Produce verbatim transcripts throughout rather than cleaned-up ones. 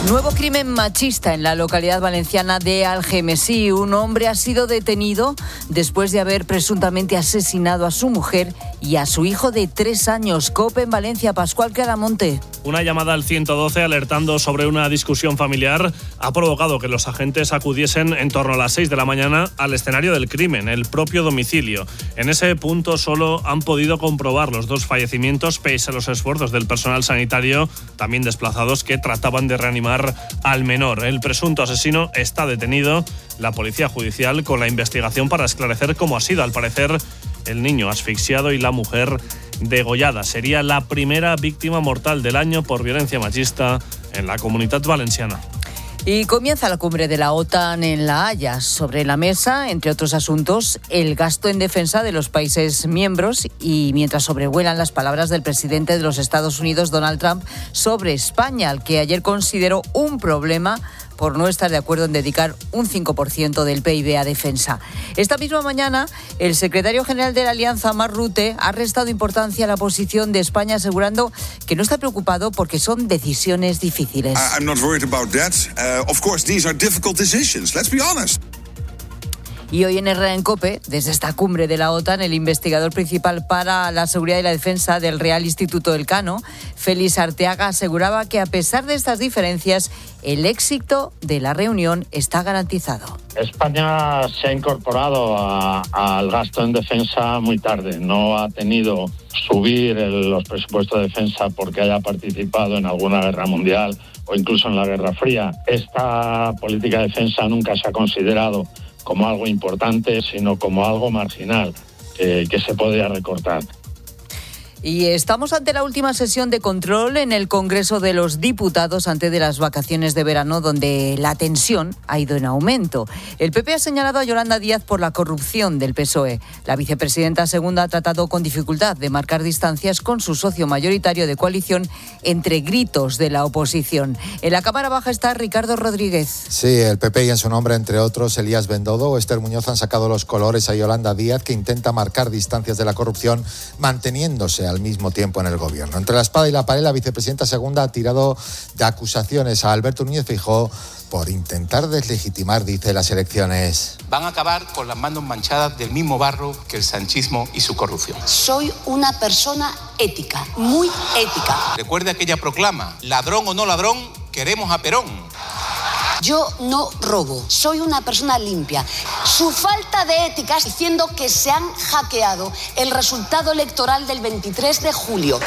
Nuevo crimen machista en la localidad valenciana de Algemesí. Un hombre ha sido detenido después de haber presuntamente asesinado a su mujer y a su hijo de tres años. COPE en Valencia, Pascual Claramonte. Una llamada al ciento doce alertando sobre una discusión familiar ha provocado que los agentes acudiesen en torno a las seis de la mañana al escenario del crimen, el propio domicilio. En ese punto solo han podido comprobar los dos fallecimientos pese a los esfuerzos del personal sanitario, también desplazados, que trataban de reanimar al menor. El presunto asesino está detenido. La policía judicial con la investigación para esclarecer cómo ha sido, al parecer, el niño asfixiado y la mujer degollada. Sería la primera víctima mortal del año por violencia machista en la Comunitat Valenciana. Y comienza la cumbre de la OTAN en La Haya. Sobre la mesa, entre otros asuntos, el gasto en defensa de los países miembros, y mientras sobrevuelan las palabras del presidente de los Estados Unidos, Donald Trump, sobre España, al que ayer consideró un problema por no estar de acuerdo en dedicar un cinco por ciento del P I B a defensa. Esta misma mañana, el secretario general de la Alianza, Mark Rutte, ha restado importancia a la posición de España, asegurando que no está preocupado porque son decisiones difíciles. I'm not worried about that. Uh, of course, these are difficult decisions. Let's be honest. Y hoy en Herrera en COPE, desde esta cumbre de la OTAN, el investigador principal para la seguridad y la defensa del Real Instituto Elcano, Félix Arteaga, aseguraba que a pesar de estas diferencias, el éxito de la reunión está garantizado. España se ha incorporado a, al gasto en defensa muy tarde. No ha tenido subir el, los presupuestos de defensa porque haya participado en alguna guerra mundial o incluso en la Guerra Fría. Esta política de defensa nunca se ha considerado como algo importante, sino como algo marginal, eh, que se podría recortar. Y estamos ante la última sesión de control en el Congreso de los Diputados antes de las vacaciones de verano, donde la tensión ha ido en aumento. El P P ha señalado a Yolanda Díaz por la corrupción del P S O E. La vicepresidenta segunda ha tratado con dificultad de marcar distancias con su socio mayoritario de coalición entre gritos de la oposición. En la Cámara Baja está Ricardo Rodríguez. Sí, el P P y en su nombre, entre otros, Elías Bendodo o Esther Muñoz han sacado los colores a Yolanda Díaz, que intenta marcar distancias de la corrupción manteniéndose al mismo tiempo en el gobierno. Entre la espada y la pared, la vicepresidenta segunda ha tirado de acusaciones a Alberto Núñez Feijóo por intentar deslegitimar, dice, las elecciones. Van a acabar con las manos manchadas del mismo barro que el sanchismo y su corrupción. Soy una persona ética, muy ética. Recuerde aquella proclama: ladrón o no ladrón, queremos a Perón. Yo no robo, soy una persona limpia. Su falta de ética diciendo que se han hackeado el resultado electoral del veintitrés de julio.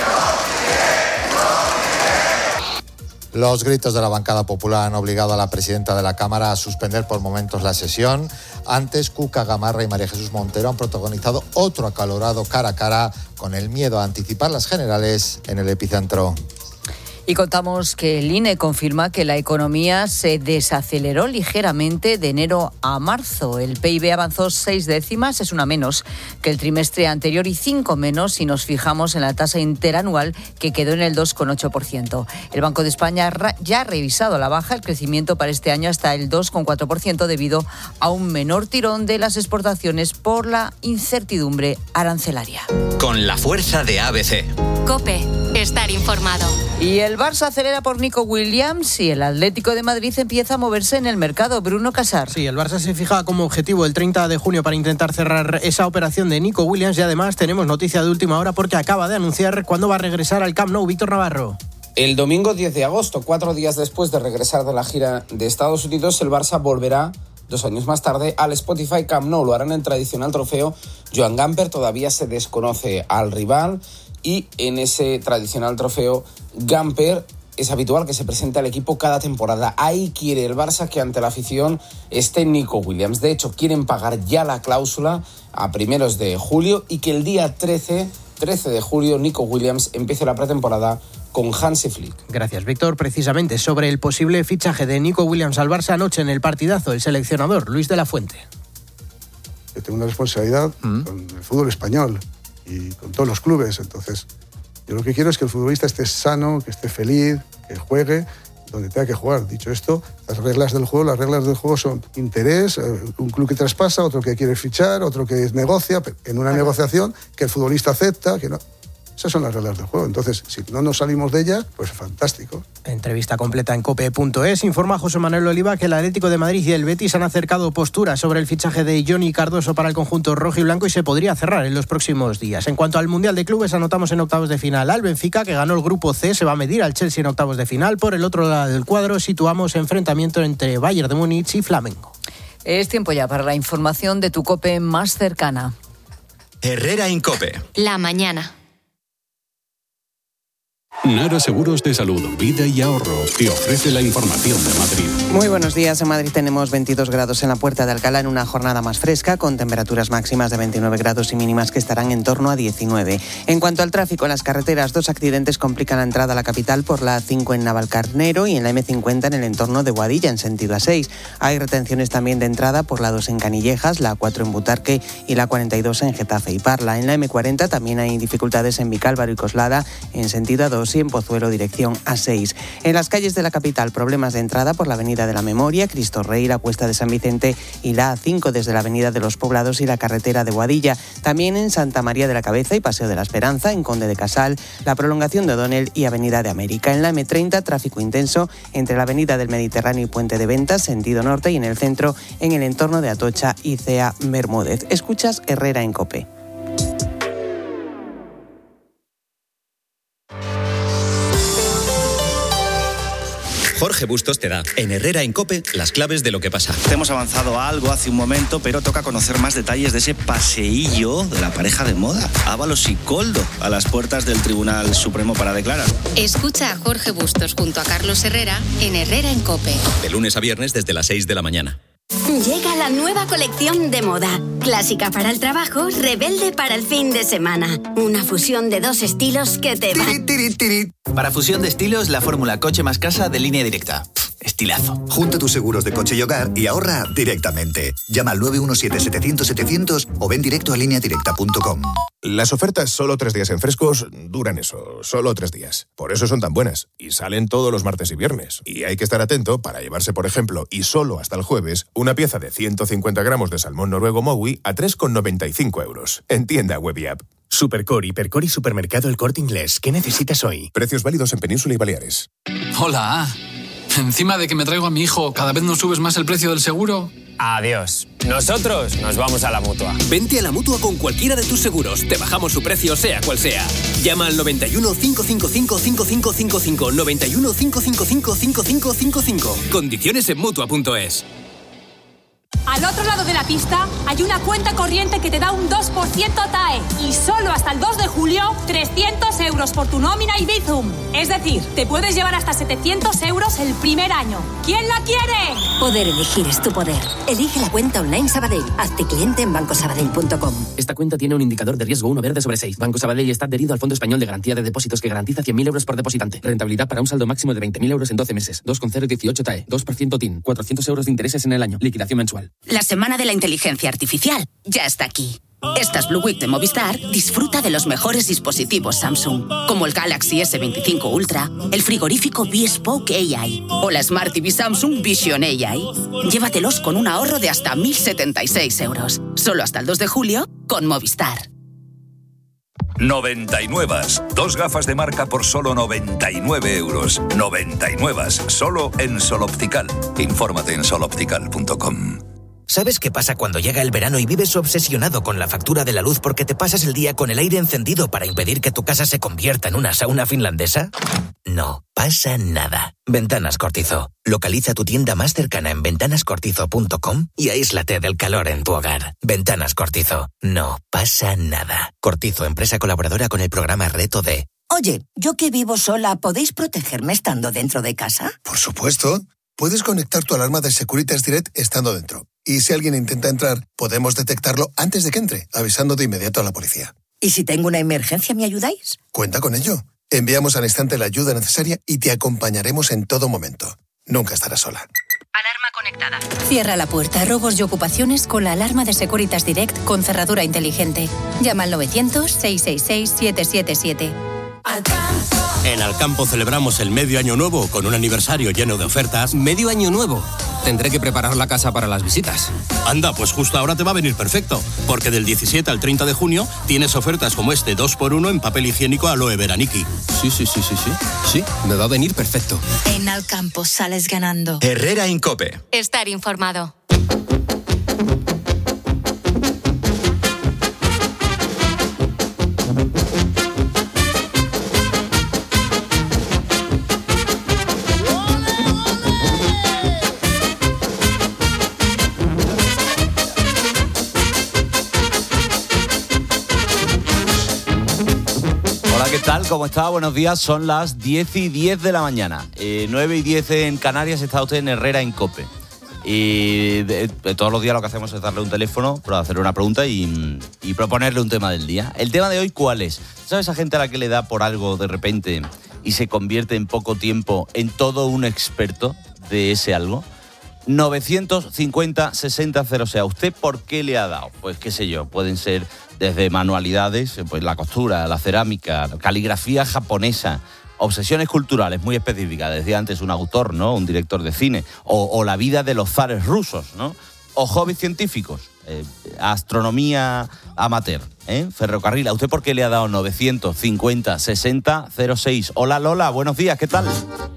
Los gritos de la bancada popular han obligado a la presidenta de la Cámara a suspender por momentos la sesión. Antes, Cuca Gamarra y María Jesús Montero han protagonizado otro acalorado cara a cara con el miedo a anticipar las generales en el epicentro. Y contamos que el I N E confirma que la economía se desaceleró ligeramente de enero a marzo. El P I B avanzó seis décimas, es una menos que el trimestre anterior y cinco menos si nos fijamos en la tasa interanual, que quedó en el dos coma ocho por ciento. El Banco de España ya ha revisado a la baja el crecimiento para este año hasta el dos coma cuatro por ciento debido a un menor tirón de las exportaciones por la incertidumbre arancelaria. Con la fuerza de A B C. COPE, estar informado. Y el Barça acelera por Nico Williams y el Atlético de Madrid empieza a moverse en el mercado. Bruno Casar. Sí, el Barça se fija como objetivo el treinta de junio para intentar cerrar esa operación de Nico Williams, y además tenemos noticia de última hora porque acaba de anunciar cuándo va a regresar al Camp Nou. Víctor Navarro. El domingo diez de agosto, cuatro días después de regresar de la gira de Estados Unidos, el Barça volverá dos años más tarde al Spotify Camp Nou. Lo harán en el tradicional trofeo Joan Gamper. Todavía se desconoce al rival. Y en ese tradicional trofeo Gamper es habitual que se presente al equipo cada temporada. Ahí quiere el Barça que ante la afición esté Nico Williams. De hecho, quieren pagar ya la cláusula a primeros de julio y que el día trece, trece de julio Nico Williams empiece la pretemporada con Hansi Flick. Gracias, Víctor. Precisamente sobre el posible fichaje de Nico Williams al Barça anoche en el partidazo, el seleccionador Luis de la Fuente. Yo tengo una responsabilidad ¿Mm? con el fútbol español y con todos los clubes. Entonces, yo lo que quiero es que el futbolista esté sano, que esté feliz, que juegue donde tenga que jugar. Dicho esto, las reglas del juego, las reglas del juego son interés, un club que traspasa, otro que quiere fichar, otro que negocia, en una negociación que el futbolista acepta, que no. Esas son las reglas del juego. Entonces, si no nos salimos de ellas, pues fantástico. Entrevista completa en cope punto es. Informa José Manuel Oliva que el Atlético de Madrid y el Betis han acercado posturas sobre el fichaje de Johnny Cardoso para el conjunto rojo y blanco y se podría cerrar en los próximos días. En cuanto al Mundial de Clubes, anotamos en octavos de final al Benfica, que ganó el grupo C, se va a medir al Chelsea en octavos de final. Por el otro lado del cuadro situamos enfrentamiento entre Bayern de Múnich y Flamengo. Es tiempo ya para la información de tu COPE más cercana. Herrera en COPE. La mañana. Nara Seguros de Salud, Vida y Ahorro te ofrece la información de Madrid. Muy buenos días. En Madrid tenemos veintidós grados en la Puerta de Alcalá en una jornada más fresca, con temperaturas máximas de veintinueve grados y mínimas que estarán en torno a diecinueve. En cuanto al tráfico en las carreteras, dos accidentes complican la entrada a la capital por la A cinco en Navalcarnero y en la eme cincuenta en el entorno de Boadilla, en sentido A seis. Hay retenciones también de entrada por la dos en Canillejas, la A cuatro en Butarque y la cuarenta y dos en Getafe y Parla. En la eme cuarenta también hay dificultades en Vicálvaro y Coslada en sentido A dos y en Pozuelo dirección A seis. En las calles de la capital, problemas de entrada por la Avenida de la Memoria, Cristo Rey, la Cuesta de San Vicente y la A cinco desde la Avenida de los Poblados y la carretera de Boadilla. También en Santa María de la Cabeza y Paseo de la Esperanza, en Conde de Casal, la prolongación de O'Donnell y Avenida de América. En la eme treinta, tráfico intenso entre la Avenida del Mediterráneo y Puente de Ventas, sentido norte, y en el centro, en el entorno de Atocha y C E A Bermúdez. Escuchas Herrera en COPE. Jorge Bustos te da, en Herrera en COPE, las claves de lo que pasa. Hemos avanzado a algo hace un momento, pero toca conocer más detalles de ese paseillo de la pareja de moda, Ábalos y Koldo, a las puertas del Tribunal Supremo para declarar. Escucha a Jorge Bustos junto a Carlos Herrera en Herrera en COPE. De lunes a viernes desde las seis de la mañana. Llega la nueva colección de moda. Clásica para el trabajo, rebelde para el fin de semana. Una fusión de dos estilos que te va... Para fusión de estilos, la fórmula coche más casa de Línea Directa. Pff, estilazo. Junta tus seguros de coche y hogar y ahorra directamente. Llama al nueve uno siete, setecientos, setecientos o ven directo a línea directa punto com. Las ofertas solo tres días en Frescos duran eso, solo tres días. Por eso son tan buenas y salen todos los martes y viernes. Y hay que estar atento para llevarse, por ejemplo, y solo hasta el jueves, una pieza de ciento cincuenta gramos de salmón noruego Mowi a tres con noventa y cinco euros. En tienda web y app. Supercore, Hipercore y Supermercado El Corte Inglés. ¿Qué necesitas hoy? Precios válidos en Península y Baleares. Hola. Encima de que me traigo a mi hijo, ¿cada vez no subes más el precio del seguro? Adiós. Nosotros nos vamos a la Mutua. Vente a la Mutua con cualquiera de tus seguros. Te bajamos su precio, sea cual sea. Llama al noventa y uno, cinco cinco cinco, cinco cinco cinco cinco. noventa y uno, cinco cinco cinco, cinco cinco cinco cinco. Condiciones en Mutua punto es. Al otro lado de la pista hay una cuenta corriente que te da un dos por ciento T A E y solo hasta el dos de julio trescientos euros por tu nómina y Bizum. Es decir, te puedes llevar hasta setecientos euros el primer año. ¿Quién la quiere? Poder elegir es tu poder. Elige la cuenta online Sabadell. Hazte cliente en banco sabadell punto com. Esta cuenta tiene un indicador de riesgo uno verde sobre seis. Banco Sabadell está adherido al Fondo Español de Garantía de Depósitos que garantiza cien mil euros por depositante. Rentabilidad para un saldo máximo de veinte mil euros en doce meses. dos coma cero dieciocho T A E. dos por ciento T I N. cuatrocientos euros de intereses en el año. Liquidación mensual. La semana de la inteligencia artificial ya está aquí. Estas Blue Week de Movistar disfruta de los mejores dispositivos Samsung, como el Galaxy ese veinticinco Ultra, el frigorífico Bespoke A I o la Smart T V Samsung Vision A I. Llévatelos con un ahorro de hasta mil setenta y seis euros. Solo hasta el dos de julio con Movistar. noventa y nueve. Dos gafas de marca por solo noventa y nueve euros. noventa y nueve. Solo en Sol Optical. Infórmate en sol optical punto com. ¿Sabes qué pasa cuando llega el verano y vives obsesionado con la factura de la luz porque te pasas el día con el aire encendido para impedir que tu casa se convierta en una sauna finlandesa? No pasa nada. Ventanas Cortizo. Localiza tu tienda más cercana en ventanas cortizo punto com y aíslate del calor en tu hogar. Ventanas Cortizo. No pasa nada. Cortizo, empresa colaboradora con el programa Reto D. Oye, yo que vivo sola, ¿podéis protegerme estando dentro de casa? Por supuesto. Puedes conectar tu alarma de Securitas Direct estando dentro. Y si alguien intenta entrar, podemos detectarlo antes de que entre, avisando de inmediato a la policía. ¿Y si tengo una emergencia, me ayudáis? Cuenta con ello. Enviamos al instante la ayuda necesaria y te acompañaremos en todo momento. Nunca estarás sola. Alarma conectada. Cierra la puerta a robos y ocupaciones con la alarma de Securitas Direct con cerradura inteligente. Llama al novecientos, seiscientos sesenta y seis, setecientos setenta y siete. En Alcampo celebramos el medio año nuevo con un aniversario lleno de ofertas. ¿Medio año nuevo? Tendré que preparar la casa para las visitas. Anda, pues justo ahora te va a venir perfecto, porque del diecisiete al treinta de junio tienes ofertas como este dos por uno en papel higiénico Aloe Vera Niki. Sí, sí, sí, sí, sí. Sí, me va a venir perfecto. En Alcampo sales ganando. Herrera Incope. Estar informado. ¿Qué tal? ¿Cómo está? Buenos días. Son las diez y diez de la mañana. Eh, nueve y diez en Canarias. Está usted en Herrera Incope. Y de, de todos los días lo que hacemos es darle un teléfono para hacerle una pregunta y, y proponerle un tema del día. ¿El tema de hoy cuál es? ¿Sabes esa gente a la que le da por algo de repente y se convierte en poco tiempo en todo un experto de ese algo? novecientos cincuenta sesenta cero. O sea, ¿usted por qué le ha dado? Pues qué sé yo, pueden ser desde manualidades, pues la costura, la cerámica, la caligrafía japonesa, obsesiones culturales muy específicas. Decía antes un autor, ¿no? Un director de cine. O, o la vida de los zares rusos, ¿no? O hobbies científicos, eh, astronomía amateur, ¿eh? Ferrocarril. ¿A usted por qué le ha dado novecientos cincuenta sesenta cero seis? Hola Lola, buenos días, ¿qué tal?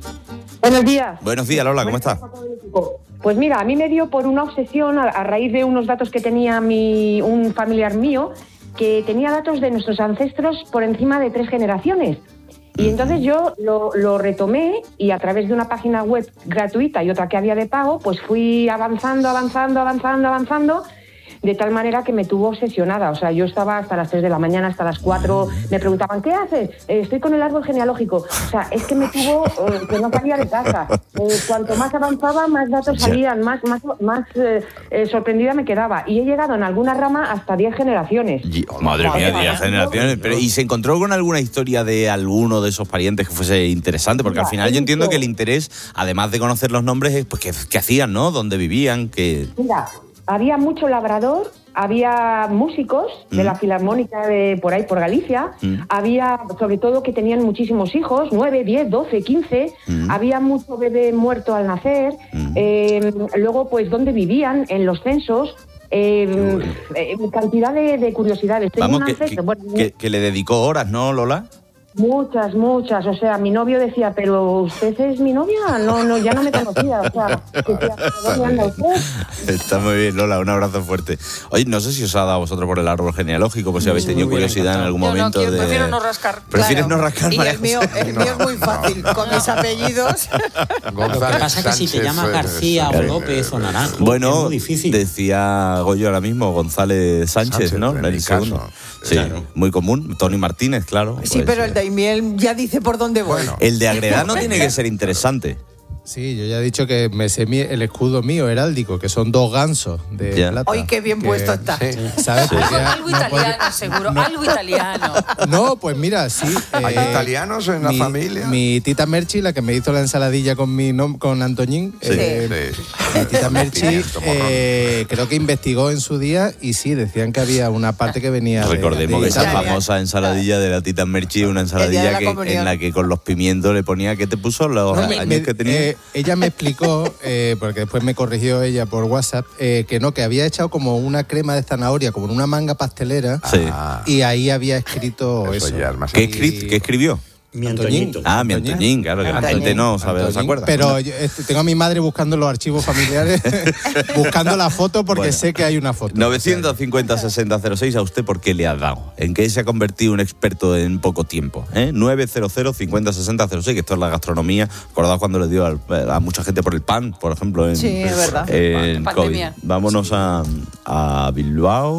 Buenos días. Buenos días Lola, ¿cómo estás? Pues mira, a mí me dio por una obsesión a, a raíz de unos datos que tenía mi, un familiar mío, que tenía datos de nuestros ancestros por encima de tres generaciones. Y entonces yo lo, lo retomé y a través de una página web gratuita y otra que había de pago, pues fui avanzando, avanzando, avanzando, avanzando, de tal manera que me tuvo obsesionada. O sea, yo estaba hasta las tres de la mañana, hasta las cuatro, me preguntaban, ¿qué haces? Eh, estoy con el árbol genealógico. O sea, es que me tuvo eh, que no salía de casa. Eh, cuanto más avanzaba, más datos salían, más, más, más eh, eh, sorprendida me quedaba. Y he llegado en alguna rama hasta diez generaciones. Y, madre mía, diez generaciones. Pero, ¿y se encontró con alguna historia de alguno de esos parientes que fuese interesante? Porque Mira, al final yo entiendo que el interés, además de conocer los nombres, es pues qué, qué hacían, ¿no? ¿Dónde vivían? Qué... Mira, había mucho labrador, había músicos mm. de la Filarmónica de por ahí, por Galicia, mm. había, sobre todo, que tenían muchísimos hijos, nueve, diez, doce, quince, mm. había mucho bebé muerto al nacer, mm. eh, luego, pues, dónde vivían, en los censos, eh, eh, cantidad de, de curiosidades. Vamos, que, que, bueno, que, que le dedicó horas, ¿no, Lola? Muchas, muchas. O sea, mi novio decía, ¿pero usted es mi novia? No, no, ya no me conocía. O sea, decía, ¿dónde anda usted? Está muy bien, Lola, un abrazo fuerte. Oye, no sé si os ha dado a vosotros por el árbol genealógico, por si habéis tenido curiosidad en algún Yo momento. No, quiero, de... prefiero no rascar. ¿Prefieres claro. no rascar, Y María el mío, el mío es muy fácil, con mis apellidos. Lo que pasa es que si te llamas García o López o Naranjo, bueno, es muy difícil. Decía Goyo ahora mismo, González Sánchez, Sánchez ¿no? En el segundo. Caso. Sí, claro. Muy común. Tony Martínez, claro. Sí, pues, pero el Daimiel ya dice por dónde voy. Bueno. El de Agredano tiene que ser interesante. Sí, yo ya he dicho que me sé mi, el escudo mío heráldico, que son dos gansos de yeah. plata. ¡Ay, qué bien que, puesto está! Sí. ¿Sabes? Sí. Algo, algo no italiano, puede, seguro, no, algo italiano. No, pues mira, sí. ¿Hay eh, italianos en mi, la familia? Mi tita Merchi, la que me hizo la ensaladilla con mi nom, con Antoñín. Sí, eh, sí. Mi tita Merchi eh, creo que investigó en su día y sí, decían que había una parte que venía Recordemos de, de que esa famosa ensaladilla de la tita Merchi, una ensaladilla que, en la que con los pimientos le ponía, ¿qué te puso? Los no, años me, que tenía. Eh, ella me explicó Eh, porque después me corrigió ella por WhatsApp, eh, que no, que había echado como una crema de zanahoria, como en una manga pastelera, sí. y ahí había escrito eso. eso. Ya es más ¿Qué, escri- ¿Qué escribió? Mi Antoñín. Ah, mi Antoñín, claro, que la gente no sabe, ¿se acuerda? Pero yo, este, tengo a mi madre buscando los archivos familiares, buscando la foto porque bueno, sé que hay una foto. novecientos cincuenta sesenta cero seis, ¿a usted por qué le ha dado? ¿En qué se ha convertido un experto en poco tiempo? ¿Eh? nueve cero cero cincuenta sesenta cero seis, que esto es la gastronomía. Acordaos cuando le dio a, a mucha gente por el pan, por ejemplo, en, sí, es verdad. en COVID. Vámonos sí. a, a Bilbao.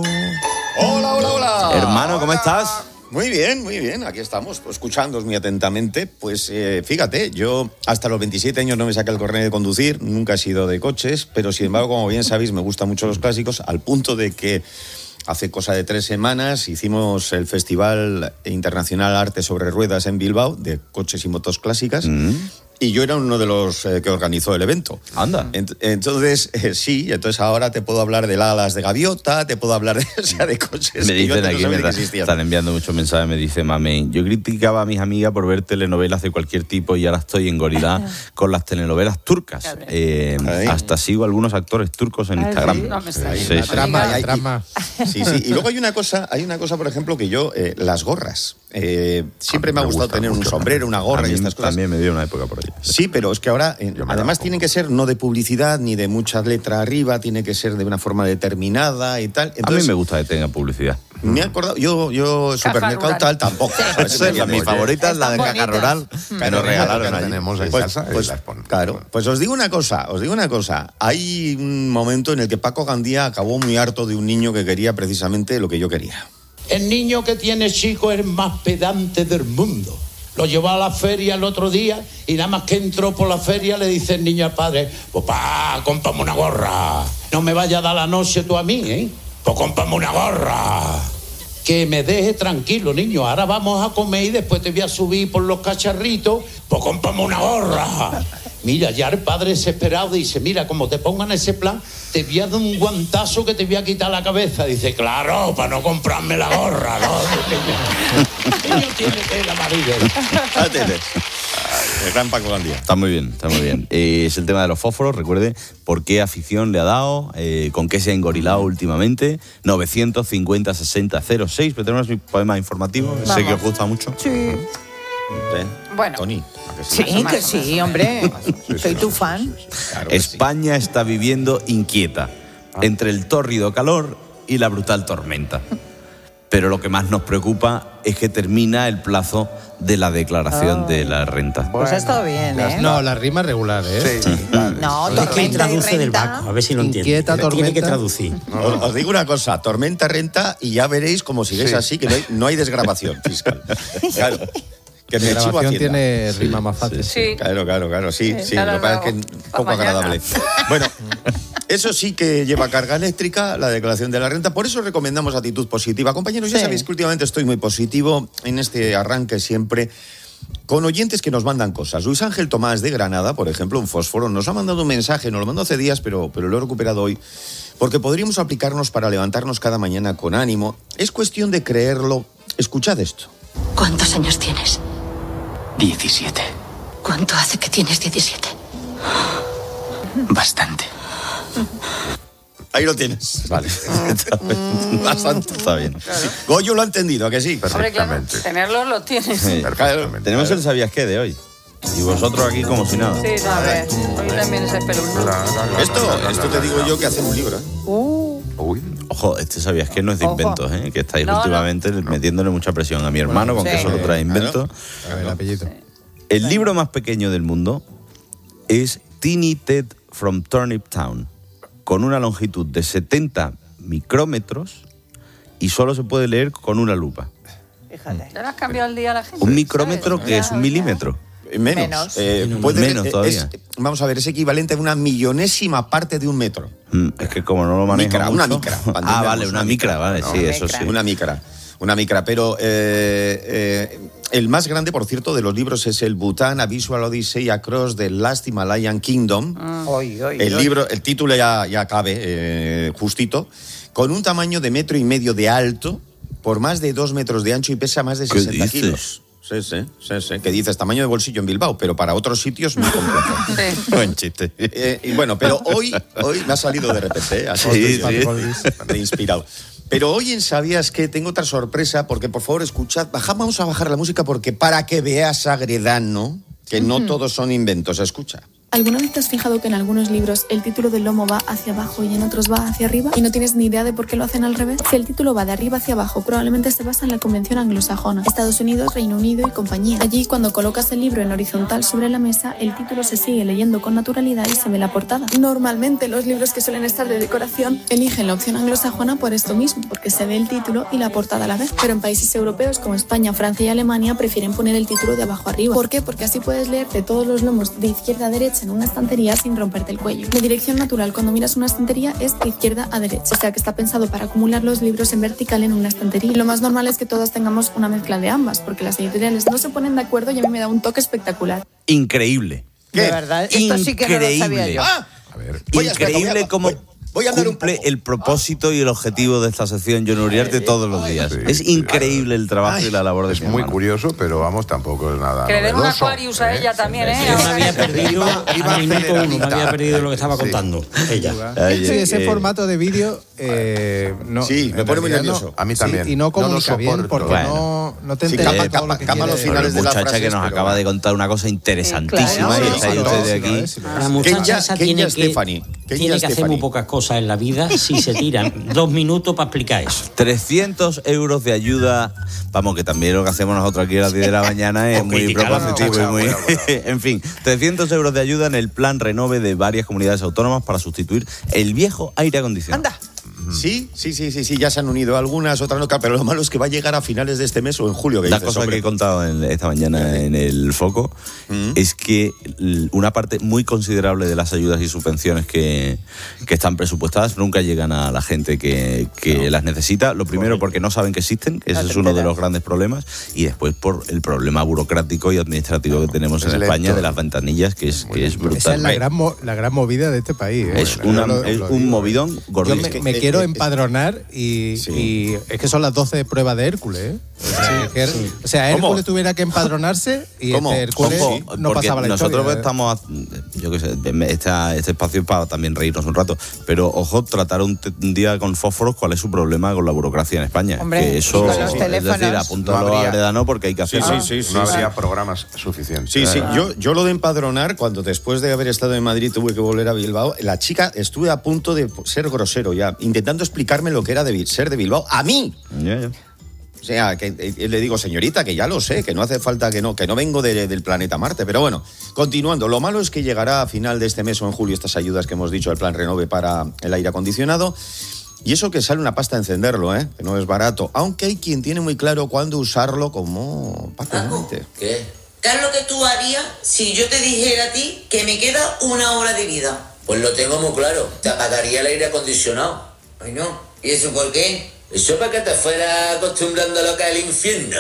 Hola, hola, hola. Hermano, ¿cómo hola. estás? Muy bien, muy bien, aquí estamos, escuchándoos muy atentamente. Pues eh, fíjate, yo hasta los veintisiete años no me saqué el carnet de conducir, nunca he sido de coches, pero sin embargo, como bien sabéis, me gustan mucho los clásicos, al punto de que hace cosa de tres semanas hicimos el Festival Internacional Arte sobre Ruedas en Bilbao, de coches y motos clásicas, mm. Y yo era uno de los eh, que organizó el evento. Anda. Ent- entonces, eh, sí, entonces ahora te puedo hablar de alas de gaviota, te puedo hablar de, o sea, de coches Me que yo dicen no aquí, sabía me que da- existían. están enviando muchos mensajes, me dice Mame, yo criticaba a mis amigas por ver telenovelas de cualquier tipo y ahora estoy en Gorilá con las telenovelas turcas. Eh, hasta sigo a algunos actores turcos en ¿Ah, Instagram. sí? No me extraña. Sí, La sí. trama, Sí. hay- trama. Sí, sí. Y luego hay una cosa, hay una cosa, por ejemplo, que yo, eh, las gorras. Eh, siempre me ha gustado tener un sombrero, una gorra A mí y estas cosas. También me dio una época por ahí. Sí, pero es que ahora, eh, además, tienen que ser no de publicidad ni de mucha letra arriba, tiene que ser de una forma determinada y tal. Entonces, a mí me gusta que tenga publicidad. me he acordado, yo, yo supermercado rural. tal tampoco. ¿sabes? Esa es la- mi Oye, favorita es la de caja rural. Me lo regalaron allí. tenemos en Pues, casa y pues, las ponemos. claro, pues os digo una cosa, os digo una cosa. Hay un momento en el que Paco Gandía acabó muy harto de un niño que quería precisamente lo que yo quería. El niño que tiene chico es el más pedante del mundo. Lo llevó a la feria el otro día y nada más que entró por la feria le dice el niño al padre: papá, cómprame una gorra. No me vaya a dar la noche tú a mí, ¿eh? Pues cómprame una gorra. Que me deje tranquilo, niño. Ahora vamos a comer y después te voy a subir por los cacharritos. Pues cómprame una gorra. Mira, ya el padre desesperado dice: mira, como te pongan ese plan, te voy a dar un guantazo que te voy a quitar la cabeza. Dice: claro, para no comprarme la gorra, ¿no? El niño tiene tela, marido. El gran Paco Gandía. Está muy bien, está muy bien. Eh, es el tema de los fósforos, recuerde por qué afición le ha dado, eh, con qué se ha engorilado últimamente. novecientos cincuenta sesenta cero seis, pero tenemos un poema informativo, sé Vamos. que os gusta mucho. Sí. ¿Eh? Bueno. Tony. Sí, que sí, hombre. Soy tu fan. España está viviendo inquieta entre el tórrido calor y la brutal tormenta. Pero lo que más nos preocupa es que termina el plazo de la declaración Oh. de la renta. Pues ha estado bien, ¿eh? No, la rima es regular, ¿eh? Sí, No, Es que tormenta y traduce del renta. Baco, a ver si lo entiende. Inquieta Tiene que tormenta. traducir. Os, os digo una cosa, tormenta, renta, y ya veréis como sigáis Sí. así, que no hay, no hay desgrabación fiscal. Claro. Que me La chivo grabación Hacienda. tiene rima más fácil. Sí. Claro, claro, claro, sí, Sí, sí, ya lo lo que pasa es que hago. es Pa' poco mañana. agradable. Bueno, eso sí que lleva carga eléctrica, la declaración de la renta, por eso recomendamos actitud positiva. Compañeros, ya Sí. sabéis que últimamente estoy muy positivo en este arranque siempre, con oyentes que nos mandan cosas. Luis Ángel Tomás de Granada, por ejemplo, un fósforo, nos ha mandado un mensaje, nos lo mandó hace días, pero, pero lo he recuperado hoy, porque podríamos aplicarnos para levantarnos cada mañana con ánimo. Es cuestión de creerlo. Escuchad esto. ¿Cuántos años tienes? diecisiete. ¿Cuánto hace que tienes diecisiete? Bastante. Ahí lo tienes. Vale. Bastante. Está bien. Goyo lo ha entendido, ¿a que sí? Hombre, claro, tenerlos los tienes. Sí. Claro. Tenemos el ¿sabías qué? De hoy. Y vosotros aquí como si nada. Sí, no, a ver. Hoy también es espeluznante. Esto, esto te digo yo que hace un libro, ¿eh? Uh, Ojo, este sabías que no es de Ojo. inventos, ¿eh? Que estáis No, no. últimamente metiéndole mucha presión a mi hermano con sí. que solo trae inventos. A ver, el apellido. El libro más pequeño del mundo es Teeny Ted from Turnip Town, con una longitud de setenta micrómetros y solo se puede leer con una lupa. fíjate. ¿Ya le has cambiado el día a la gente? Un micrómetro ¿Sabes? que es un milímetro. Menos. Menos. Eh, Menos. puede- Menos eh, todavía. es- vamos a ver, es equivalente a una millonésima parte de un metro. Mm, Es que como no lo manejo Micra, mucho- una micra. Ah, entendemos, vale, una micra, vale, No, sí, una eso micra. sí. Una micra. Una micra, pero eh, eh, el más grande, por cierto, de los libros es el Bhutan, A Visual Odyssey Across the Last Himalayan Kingdom. Oy, oy, El oy. libro, el título ya, ya cabe, eh, justito, con un tamaño de metro y medio de alto, por más de dos metros de ancho y pesa más de ¿Qué sesenta dices? kilos. Sí, sí, sí, sí. Que dices tamaño de bolsillo en Bilbao, pero para otros sitios muy complejo. Sí. Buen chiste. Eh, y bueno, pero hoy, hoy me ha salido de repente, ¿eh? Así Sí, estoy sí. de inspirado. Pero hoy en Sabías que tengo otra sorpresa, porque por favor escuchad, baja, vamos a bajar la música porque para que veas Agredano, que no Ujú. todos son inventos, escucha. ¿Alguna vez te has fijado que en algunos libros el título del lomo va hacia abajo y en otros va hacia arriba y no tienes ni idea de por qué lo hacen al revés? Si el título va de arriba hacia abajo, probablemente se basa en la convención anglosajona, Estados Unidos, Reino Unido y compañía. Allí, cuando colocas el libro en horizontal sobre la mesa, el título se sigue leyendo con naturalidad y se ve la portada. Normalmente los libros que suelen estar de decoración eligen la opción anglosajona por esto mismo, porque se ve el título y la portada a la vez. Pero en países europeos como España, Francia y Alemania prefieren poner el título de abajo arriba. ¿Por qué? Porque así puedes leerte todos los lomos de izquierda a derecha en una estantería sin romperte el cuello. La dirección natural cuando miras una estantería es de izquierda a derecha, o sea que está pensado para acumular los libros en vertical en una estantería. Y lo más normal es que todos tengamos una mezcla de ambas, porque las editoriales no se ponen de acuerdo y a mí me da un toque espectacular. Increíble. ¿Qué? De verdad, esto sí que no lo sabía yo. Ah, a ver, voy a- increíble voy a- cómo voy- voy a andar un cumple el propósito y el objetivo de esta sección John Uriarte todos los días. Sí, es increíble el trabajo Ay, y la labor de es mi muy hermano. curioso, pero vamos, tampoco es nada Que le den un novedoso, Aquarius a ¿eh? ella también, ¿eh? Yo me había perdido Iba al minuto uno, me había perdido lo que estaba Sí. contando ella. Ay, Sí, eh, ese eh, formato de vídeo eh, no, Sí, me en pone muy realidad nervioso. no- A mí también. sí, y no No lo comunica bien soporto. porque Bueno. no, no te Sí, enteras capa- de todo lo que capa- capa quiere. los Pero finales de la muchacha frase, que nos pero acaba bueno. de contar una cosa interesantísima claro, y sí, estáis sí, ustedes sí, aquí. sí, sí. La muchacha Kenya- esa Kenya tiene que, Stephanie. Kenya tiene que hacer Stephanie. muy pocas cosas en la vida si se tiran dos minutos para explicar eso. trescientos euros de ayuda, vamos, que también lo que hacemos nosotros aquí a las diez de la mañana es O muy criticar la propositivo y muchacha, muy... bueno, bueno. En fin, trescientos euros de ayuda en el plan Renove de varias comunidades autónomas para sustituir el viejo aire acondicionado. Anda. Sí, sí, sí, sí, sí, ya se han unido algunas, otras no, pero lo malo es que va a llegar a finales de este mes o en julio. Que La dices, cosa hombre. que he contado en- esta mañana en el Foco Mm. es que l- una parte muy considerable de las ayudas y subvenciones que, que están presupuestadas nunca llegan a la gente que, que las necesita. Lo primero porque no saben que existen, ese No te es uno de enteras. los grandes problemas, y después por el problema burocrático y administrativo que tenemos es en España lento. de las ventanillas, que es, que es brutal. Esa es la gran, mo- la gran movida de este país. ¿eh? Es, Yo una- lo- es lo un digo. movidón Yo me, gordísimo. me Eh, quiero eh, empadronar y, Sí. y es que son las doce pruebas de Hércules. ¿eh? O sea, que- o sea, ¿Cómo? Hércules tuviera que empadronarse y ¿Cómo? este Hércules Ojo, no porque pasaba la nosotros historia. ¿eh? estamos, yo qué sé, esta- este espacio es para también reírnos un rato, pero ojo, tratar un, te- un día con fósforos cuál es su problema con la burocracia en España. Hombre, que eso, y con los es teléfonos. decir, apúntalo No habría- a Bredano porque hay que Sí, hacerlo. sí, sí, no sí, habría sí. programas suficientes. Sí, sí, Ah. yo, yo lo de empadronar, cuando después de haber estado en Madrid tuve que volver a Bilbao, la chica estuve a punto de ser grosero ya, intentando explicarme lo que era de, Bi- ser de Bilbao, a mí. Ya, ya. O sea, que eh, le digo, señorita, que ya lo sé, que no hace falta, que no, que no vengo de- del planeta Marte. Pero bueno, continuando, lo malo es que llegará a final de este mes o en julio estas ayudas que hemos dicho, el plan Renove para el aire acondicionado. Y eso que sale una pasta encenderlo, ¿eh? Que no es barato. Aunque hay quien tiene muy claro cuándo usarlo como paciente. ¿Qué? ¿Qué es lo que tú harías si yo te dijera a ti que me queda una hora de vida? Pues lo tengo muy claro. Te apagaría el aire acondicionado. Ay, no. ¿Y eso por qué? Eso para que te fueras acostumbrando a lo que es el infierno.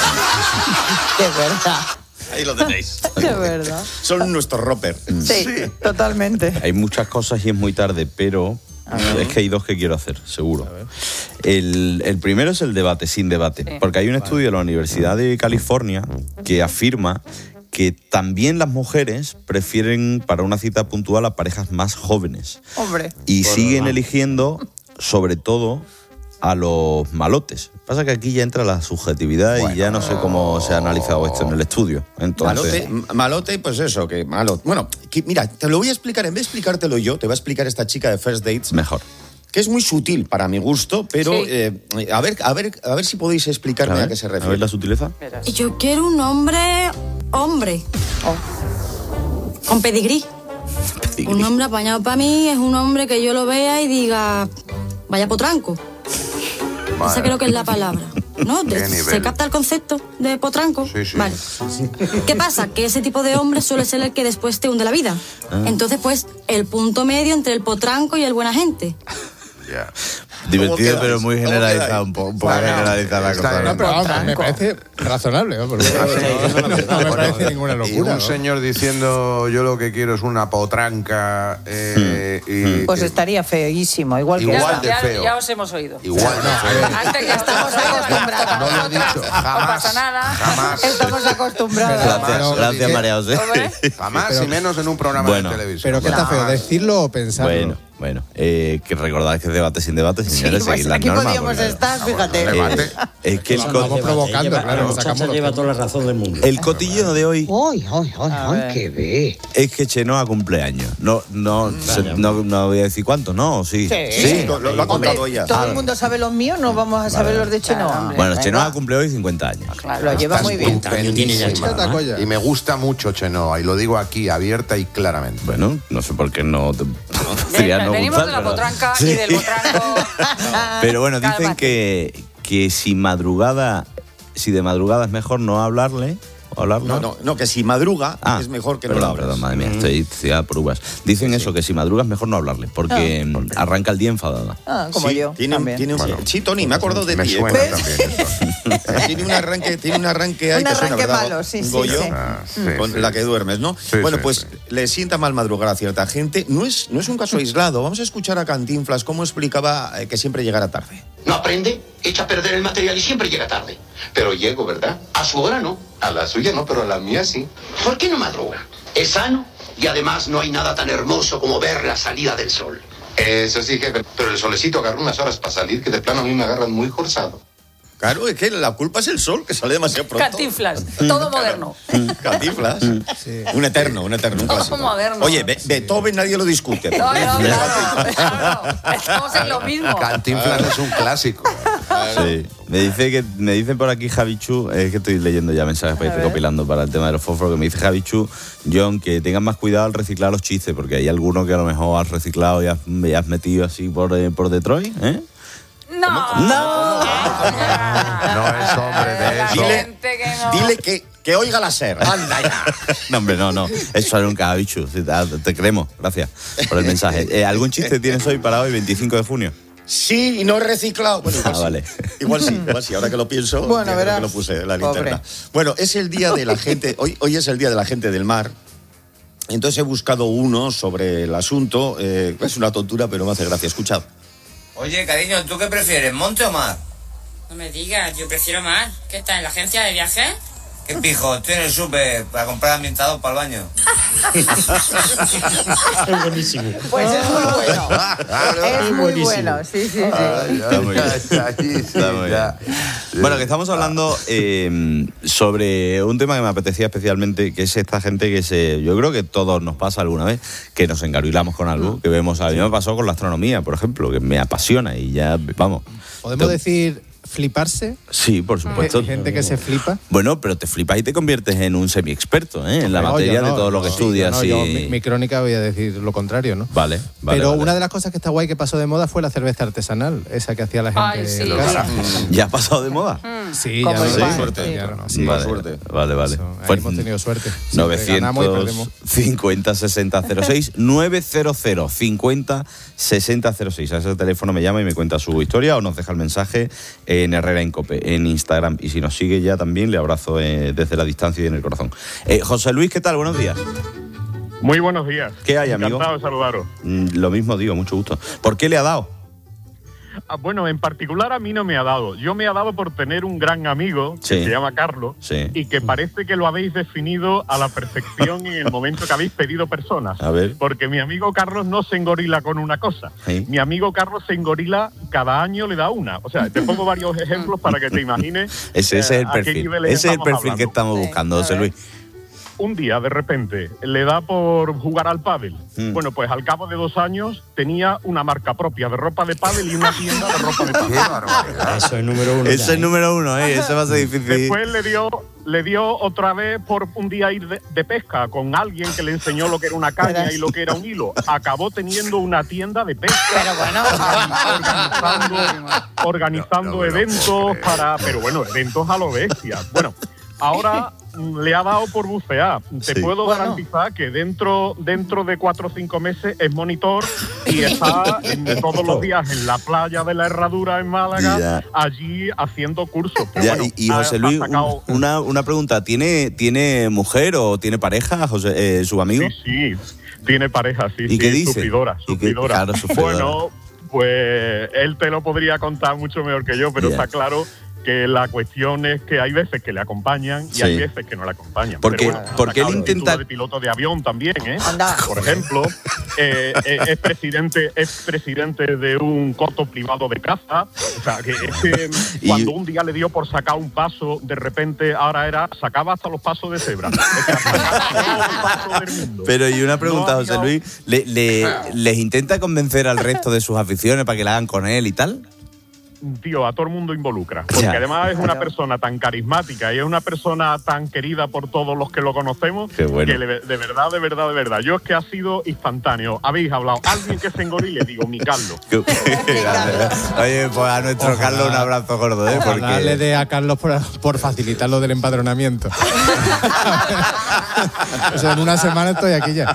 De verdad. Ahí lo tenéis. De verdad. Son nuestros roper. Sí, totalmente. Hay muchas cosas y es muy tarde, pero es que hay dos que quiero hacer, seguro. El, el primero es el debate, sin debate, Sí. porque hay un estudio de la Universidad de California que afirma que también las mujeres prefieren para una cita puntual a parejas más jóvenes Hombre. y Por siguen normal. eligiendo sobre todo a los malotes. Pasa que aquí ya entra la subjetividad y ya no sé cómo se ha analizado esto en el estudio. Entonces, Malote, malote, pues eso, que malo. Bueno, que, mira, te lo voy a explicar, en vez de explicártelo yo, te va a explicar esta chica de First Dates. mejor. Que es muy sutil para mi gusto, pero Sí. eh, a, ver, a, ver, a ver si podéis explicarme A a, ver, qué se a refiere. ver la sutileza. Yo quiero un hombre, hombre. Con pedigrí. Un hombre apañado para mí es un hombre que yo lo vea y diga, vaya potranco. Esa Vale. creo que es la palabra. ¿No? ¿Qué ¿Se nivel? capta el concepto de potranco? Sí, sí. Vale. ¿Qué pasa? Que ese tipo de hombre suele ser el que después te hunde la vida. Ah. Entonces, pues, el punto medio entre el potranco y el buena gente. Ya. Divertido, quedáis? pero muy ¿Cómo generalizado, quedáis? un, po- un poco Bueno, generalizada la está cosa. bien. No, ¿no? pero vamos, me parece razonable, ¿no? Porque no, no me parece ninguna Y locura. un ¿no? señor diciendo, yo lo que quiero es una potranca. eh, y, Pues y- estaría feísimo, igual que Igual esta. de ya, feo. ya os hemos oído. Igual de feo. Antes ya estamos acostumbrados. No lo he dicho, No jamás. pasa nada. Jamás. Estamos acostumbrados. Gracias, Pero- gracias María José. Hombre. Jamás Pero- y menos en un programa Bueno, de televisión. Pero ¿qué está feo? Jamás. ¿Decirlo o pensarlo? Bueno, bueno, eh, que recordad que es debate sin debate, Sí, señores, pues seguid las aquí normas, podíamos porque- estar, fíjate. no, debate. Eh, es que el, Vamos co- Vamos provocando, Lleva- claro, La muchacha sacamos los lleva temas. toda la razón del mundo. el cotillo de hoy ¡Ay, ay, ay, A ay, ver. qué ve! es que Chenoa cumple años. No, no, se- no, no voy a decir cuánto, ¿no? Sí. Sí. Sí, lo, lo ha contado Hombre, ella. todo el mundo sabe los míos, no vamos a saber los de Chenoa. Bueno, Venga. Chenoa cumple hoy cincuenta años. Lo lleva muy bien. cincuenta años tiene ya el Estupendísima. chaval, ¿no? Tacoya. Y me gusta mucho Chenoa, y lo digo aquí abierta y claramente. Bueno, no sé por qué no te podría no Venimos gustar, de la pero- potranca Sí. y del potranco. Pero bueno, dicen Cálmate. que, que si madrugada, si de madrugada es mejor no hablarle, o hablarle. No, no, no, que si madruga Ah, es mejor que perdón, no lo abras. perdón, madre mía, estoy ciudad por uvas. Dicen eso, que si madrugas mejor no hablarle, porque mm, arranca el día enfadada. Ah, como Sí, yo. Tiene, también. tiene un- sí, Tony, me he acordado de Me ti. ¿eh? suena también esto. Tiene un arranque, tiene un arranque ahí un que suena, arranque ¿verdad? malo, sí, sí, Goyo, sí. Ah, sí, con sí. la que duermes, ¿no? Sí, bueno, sí, pues sí. le sienta mal madrugar a cierta gente. No es, no es un caso aislado. Vamos a escuchar a Cantinflas cómo explicaba eh, que siempre llegara tarde. No aprende, echa a perder el material y siempre llega tarde. Pero llego, ¿verdad? A su hora no. A la suya no, pero a la mía sí. ¿Por qué no madruga? Es sano y además no hay nada tan hermoso como ver la salida del sol. Eso sí, jefe. Pero el solecito agarra unas horas para salir que de plano a mí me agarran muy forzado. Claro, es que la culpa es el sol, que sale demasiado pronto. Cantinflas, todo moderno. Cantinflas. Sí. Un eterno, un eterno, un Todo clásico. moderno. Oye, Be- Beethoven nadie lo discute. No, no, claro, claro. Estamos en lo mismo. Cantinflas es un clásico. Sí. Me dice que me dicen por aquí Javichu, es que estoy leyendo ya mensajes para ir recopilando para el tema de los fósforos, que me dice Javichu, John, que tengan más cuidado al reciclar los chistes, porque hay algunos que a lo mejor has reciclado y has, y has metido así por, eh, por Detroit, ¿eh? No. No. No es hombre de eso. Dile, dile que, que oiga la ser. Anda ya. No, hombre, no, no. Eso era un Javichu. Te, te queremos. Gracias por el mensaje. Eh, ¿Algún chiste tienes hoy para hoy, veinticinco de junio? Sí, y no he reciclado. Bueno, igual Ah, sí. vale. Igual sí, igual sí. Ahora que lo pienso, Bueno, ya creo verás. que lo puse en la Pobre. linterna. Bueno, es el día de la gente. Hoy, hoy es el día de la gente del mar. Entonces he buscado uno sobre el asunto. Eh, es una tontura, pero me hace gracia. Escuchad. Oye, cariño, ¿tú qué prefieres, monte o mar? No me digas, yo prefiero mar. ¿Qué está en la agencia de viajes? ¿Qué pijo? Estoy en el súper para comprar ambientador para el baño. Es buenísimo. Pues es muy bueno. Es muy buenísimo. bueno, sí, sí, sí. Está muy bien. Está muy bien. Bueno, que estamos hablando eh, sobre un tema que me apetecía especialmente, que es esta gente que se... Yo creo que todos nos pasa alguna vez, que nos engaruilamos con algo, que vemos... A mí me pasó con la astronomía, por ejemplo, que me apasiona y ya, vamos... ¿Podemos te- decir fliparse? Sí, por supuesto. Hay gente que se flipa. Bueno, pero te flipas y te conviertes en un semi-experto, ¿eh? En la No, materia yo no, de todo lo que no, estudias. no, y... yo, mi, mi crónica voy a decir lo contrario, ¿no? Vale, vale. Pero vale. una de las cosas que está guay que pasó de moda fue la cerveza artesanal, esa que hacía la gente Ay, sí. en casa. ¿Ya ha pasado de moda? Sí, Como ya el no, pan, sí, suerte. ya no, sí. vale, suerte. vale, vale. Eso, ahí Pues hemos tenido suerte. Siempre ganamos y perdemos. novecientos cincuenta sesenta cero seis nueve cero cero cincuenta sesenta cero seis. A ese teléfono me llama y me cuenta su historia o nos deja el mensaje en Herrera en Cope, en Instagram. Y si nos sigue ya también le abrazo eh, desde la distancia y en el corazón. Eh, José Luis, ¿qué tal? Buenos días. Muy buenos días. ¿Qué hay, amigo? Encantado de saludaros. Mm, Lo mismo digo, mucho gusto. ¿Por qué le ha dado? Ah, bueno, en particular a mí no me ha dado. Yo me ha dado por tener un gran amigo que Sí. se llama Carlos Sí. y que parece que lo habéis definido a la perfección en el momento que habéis pedido personas. A ver. Porque mi amigo Carlos no se engorila con una cosa. Sí. Mi amigo Carlos se engorila, cada año le da una. O sea, te pongo varios ejemplos para que te imagines. Ese, ese es eh, el a qué perfil. niveles Ese es el estamos perfil que hablando. estamos buscando, José Luis. Un día, de repente, le da por jugar al pádel. Mm. Bueno, pues al cabo de dos años tenía una marca propia de ropa de pádel y una tienda de ropa de pádel. Eso es número uno. Ese ya, es el ¿eh? número uno, ¿eh? Ese va a ser difícil. Después le dio, le dio otra vez por un día ir de, de pesca con alguien que le enseñó lo que era una caña y lo que era un hilo. Acabó teniendo una tienda de pesca. Pero bueno. organizando, organizando eventos para, pero bueno, eventos a lo bestia. Bueno, ahora mm, le ha dado por bucear. Te Sí. puedo Bueno. garantizar que dentro, dentro de cuatro o cinco meses es monitor y está en- todos los días en la playa de la Herradura en Málaga, Ya. allí haciendo cursos. Pero Ya, bueno, y, y ha- José ha Luis, sacado- un- una, una pregunta. ¿Tiene, ¿Tiene mujer o tiene pareja, José, eh, su amigo? Sí, tiene pareja, sí. ¿Y sí, qué dice? Sufridora, ¿Y qué- sufridora. claro, sufridora. Bueno, pues él te lo podría contar mucho mejor que yo, pero Ya. está claro que la cuestión es que hay veces que le acompañan y Sí. hay veces que no le acompañan. Porque- Pero bueno, porque él sacado el intenta- título de piloto de avión también, ¿eh? Anda. Por ejemplo, eh, eh, es presidente es presidente de un coto privado de caza. O sea, que es que Y- cuando un día le dio por sacar un paso, de repente ahora era sacaba hasta los pasos de cebra. O sea, sacaba todos los pasos del mundo. Pero y una pregunta, No José había- Luis. ¿le, le- ¿Les intenta convencer al resto de sus aficiones para que la hagan con él y tal? Tío, a todo el mundo involucra. Porque Ya. además es una persona tan carismática y es una persona tan querida por todos los que lo conocemos. Qué bueno. Que le- de verdad, de verdad, de verdad. Yo es que ha sido instantáneo. Habéis hablado. Alguien que se engorile, digo, mi Carlos. Oye, pues a nuestro Ojalá. Carlos un abrazo gordo, ¿eh? Ojalá le Porque... dé a Carlos por, por facilitar lo del empadronamiento. O sea, en una semana estoy aquí ya.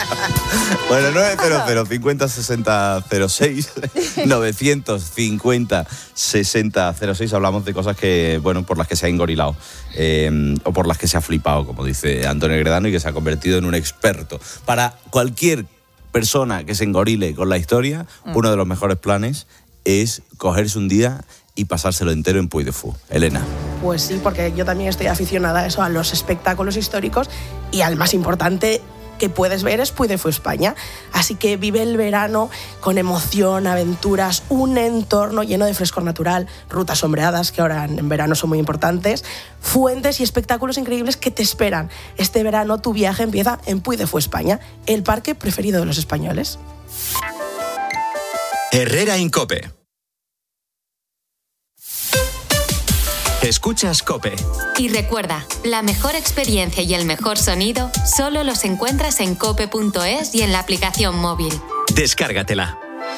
Bueno, nueve cero cero cincuenta sesenta cero seis novecientos cincuenta cincuenta sesenta cero seis. Hablamos de cosas que, bueno, por las que se ha engorilado eh, o por las que se ha flipado, como dice Antonio Gredano, y que se ha convertido en un experto. Para cualquier persona que se engorile con la historia, mm. uno de los mejores planes es cogerse un día y pasárselo entero en Puy de Fou. Elena. Pues sí, porque yo también estoy aficionada a eso, a los espectáculos históricos, y al más importante que puedes ver es Puy de Fou España. Así que vive el verano con emoción, aventuras, un entorno lleno de frescor natural, rutas sombreadas, que ahora en verano son muy importantes, fuentes y espectáculos increíbles que te esperan. Este verano tu viaje empieza en Puy de Fou España, el parque preferido de los españoles. Herrera en COPE. Escuchas COPE. Y recuerda, la mejor experiencia y el mejor sonido solo los encuentras en cope punto es y en la aplicación móvil. Descárgatela.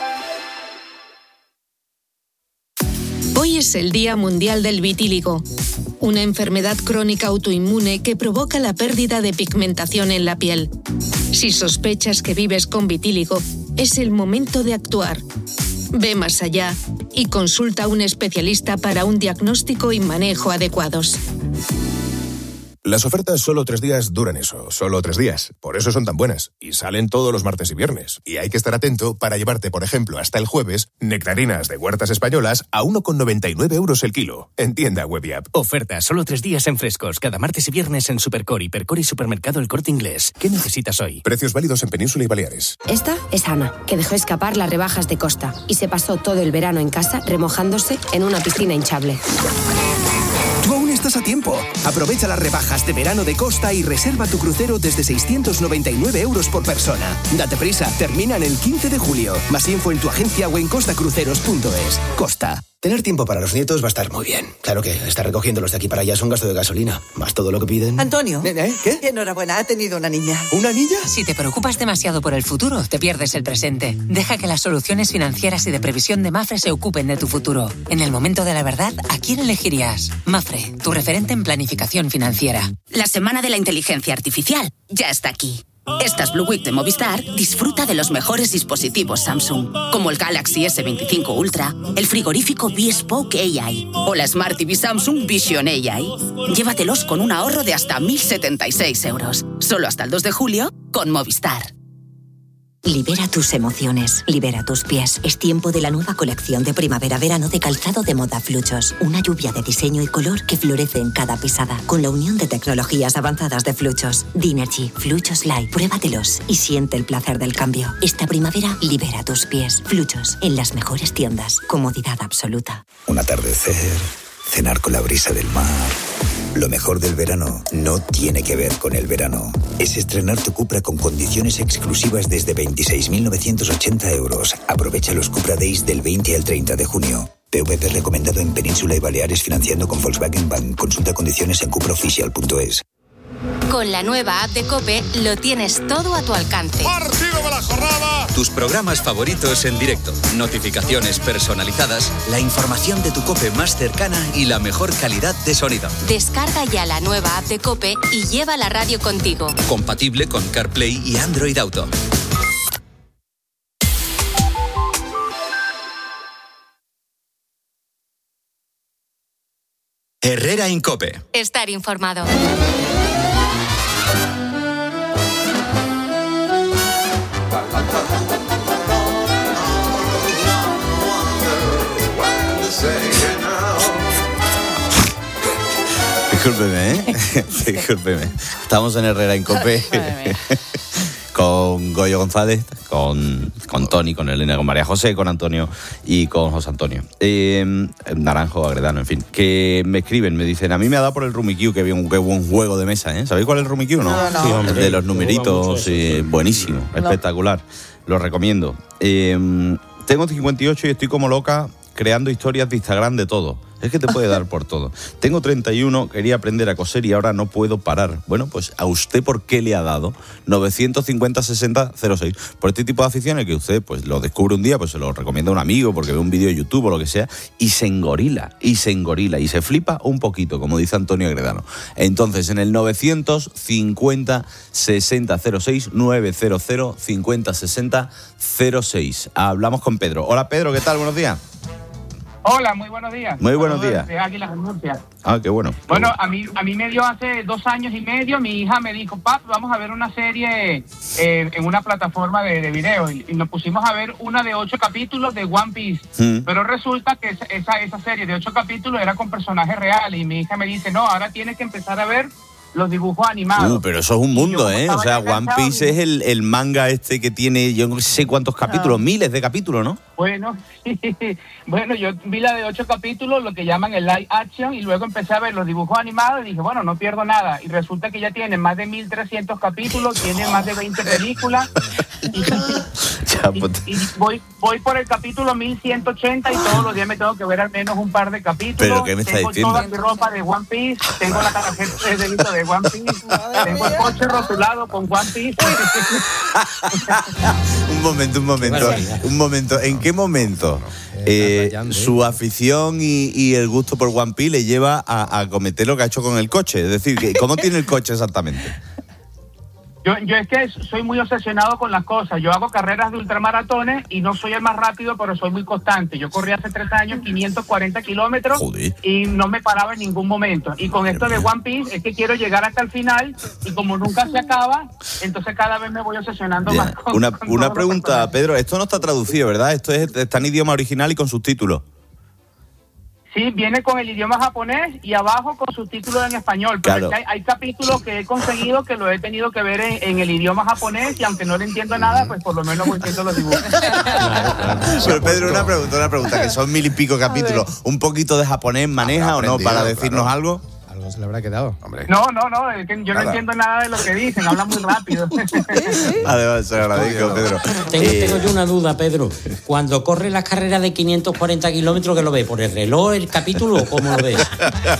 Hoy es el Día Mundial del Vitíligo, una enfermedad crónica autoinmune que provoca la pérdida de pigmentación en la piel. Si sospechas que vives con vitíligo, es el momento de actuar. Ve más allá y consulta a un especialista para un diagnóstico y manejo adecuados. Las ofertas solo tres días duran eso, solo tres días. Por eso son tan buenas. Y salen todos los martes y viernes. Y hay que estar atento para llevarte, por ejemplo, hasta el jueves, nectarinas de huertas españolas a uno con noventa y nueve euros el kilo. En tienda web y app. Oferta solo tres días en frescos. Cada martes y viernes en Supercor, Hipercor y Supermercado El Corte Inglés. ¿Qué necesitas hoy? Precios válidos en Península y Baleares. Esta es Ana, que dejó escapar las rebajas de Costa. Y se pasó todo el verano en casa remojándose en una piscina hinchable. Tú aún estás a tiempo. Aprovecha las rebajas de verano de Costa y reserva tu crucero desde seiscientos noventa y nueve euros por persona. Date prisa, terminan el quince de julio. Más info en tu agencia o en costacruceros punto es. Costa. Tener tiempo para los nietos va a estar muy bien. Claro que estar recogiéndolos de aquí para allá es un gasto de gasolina, más todo lo que piden. Antonio. ¿Eh? ¿Qué? Enhorabuena, ha tenido una niña. ¿Una niña? Si te preocupas demasiado por el futuro, te pierdes el presente. Deja que las soluciones financieras y de previsión de Mafre se ocupen de tu futuro. En el momento de la verdad, ¿a quién elegirías? Mafre, tu referente en planificación financiera. La semana de la inteligencia artificial ya está aquí. Estas Blue Week de Movistar disfruta de los mejores dispositivos Samsung, como el Galaxy ese veinticinco Ultra, el frigorífico Bespoke A I o la Smart T V Samsung Vision A I. Llévatelos con un ahorro de hasta mil setenta y seis euros. Solo hasta el dos de julio con Movistar. Libera tus emociones, libera tus pies. Es tiempo de la nueva colección de primavera-verano de calzado de moda Fluchos. Una lluvia de diseño y color que florece en cada pisada. Con la unión de tecnologías avanzadas de Fluchos. Dinergy, Fluchos Light. Pruébatelos y siente el placer del cambio. Esta primavera, libera tus pies. Fluchos, en las mejores tiendas. Comodidad absoluta. Un atardecer, cenar con la brisa del mar. Lo mejor del verano no tiene que ver con el verano. Es estrenar tu Cupra con condiciones exclusivas desde veintiséis mil novecientos ochenta euros. Aprovecha los Cupra Days del veinte al treinta de junio. P V P recomendado en Península y Baleares financiando con Volkswagen Bank. Consulta condiciones en cupra oficial punto es. Con la nueva app de COPE lo tienes todo a tu alcance. ¡Partido de la jornada! Tus programas favoritos en directo, notificaciones personalizadas, la información de tu COPE más cercana y la mejor calidad de sonido. Descarga ya la nueva app de COPE y lleva la radio contigo. Compatible con CarPlay y Android Auto. Herrera en COPE. Estar informado. Discúlpeme, ¿eh? Discúlpeme. Estamos en Herrera en COPE con Goyo González, con, con Tony, con Elena, con María José, con Antonio y con José Antonio. Eh, Naranjo, Agredano, en fin. Que me escriben, me dicen, a mí me ha dado por el Rummikub, que bien, qué buen juego de mesa, ¿eh? ¿Sabéis cuál es el Rummikub, no? No, no. Sí, hombre, el de los numeritos, eh, buenísimo, no. Espectacular. Lo recomiendo. Eh, tengo cincuenta y ocho y estoy como loca creando historias de Instagram de todo. Es que te puede dar por todo. Tengo treinta y uno, quería aprender a coser y ahora no puedo parar. Bueno, pues ¿a usted por qué le ha dado? novecientos cincuenta sesenta cero seis. Por este tipo de aficiones que usted pues lo descubre un día, pues se lo recomienda a un amigo porque ve un vídeo de YouTube o lo que sea y se engorila, y se engorila, y se flipa un poquito, como dice Antonio Agredano. Entonces, en el novecientos cincuenta sesenta cero seis, novecientos cincuenta sesenta cero seis. Hablamos con Pedro. Hola Pedro, ¿qué tal? Buenos días. Hola, muy buenos días. Muy buenos Saludos días. de Águilas de Murcia. Ah, qué bueno. Bueno, a mí, a mí me dio hace dos años y medio, mi hija me dijo, pap, vamos a ver una serie eh, en una plataforma de, de video. Y, y nos pusimos a ver una de ocho capítulos de One Piece. Mm. Pero resulta que esa, esa, esa serie de ocho capítulos era con personajes reales. Y mi hija me dice, no, ahora tienes que empezar a ver los dibujos animados. Uh, pero eso es un mundo, ¿eh? O sea, One Piece es el, el manga este que tiene, yo no sé cuántos capítulos, miles de capítulos, ¿no? Bueno, bueno, yo vi la de ocho capítulos, lo que llaman el live action, y luego empecé a ver los dibujos animados y dije, bueno, no pierdo nada. Y resulta que ya tiene más de mil trescientos capítulos, tiene más de veinte películas. Y, y, y voy, voy por el capítulo mil ciento ochenta y todos los días me tengo que ver al menos un par de capítulos. ¿Pero qué me estás tengo diciendo? toda mi ropa de One Piece, tengo la tarjeta de débito de One Piece, tengo el coche rotulado con One Piece. Un momento, un momento, un momento. ¿En qué momento eh, su afición y, y el gusto por One Piece le lleva a, a cometer lo que ha hecho con el coche? Es decir, ¿cómo tiene el coche exactamente? Yo, yo es que soy muy obsesionado con las cosas. Yo hago carreras de ultramaratones y no soy el más rápido, pero soy muy constante. Yo corrí hace tres años quinientos cuarenta kilómetros y no me paraba en ningún momento. Y con esto de One Piece es que quiero llegar hasta el final y como nunca se acaba, entonces cada vez me voy obsesionando Ya. más con, Una, con una todos los pregunta, Pedro. Esto no está traducido, ¿verdad? Esto es, está en idioma original y con subtítulos. Sí, viene con el idioma japonés y abajo con subtítulos en español. Pero Claro. es que hay, hay capítulos que he conseguido que lo he tenido que ver en, en el idioma japonés y aunque no le entiendo nada, pues por lo menos entiendo los dibujos. Pero Pedro, una pregunta, una pregunta, que son mil y pico capítulos. ¿Un poquito de japonés maneja o no para decirnos claro. algo? Algo se le habrá quedado. Hombre. No, no, no, es que yo Nada. no entiendo nada de lo que dicen, hablan muy rápido. Además, se lo agradezco, Pedro. Tengo, Eh, tengo yo una duda, Pedro. Cuando corre las carreras de quinientos cuarenta kilómetros, ¿qué lo ve? ¿Por el reloj, el capítulo o cómo lo ves?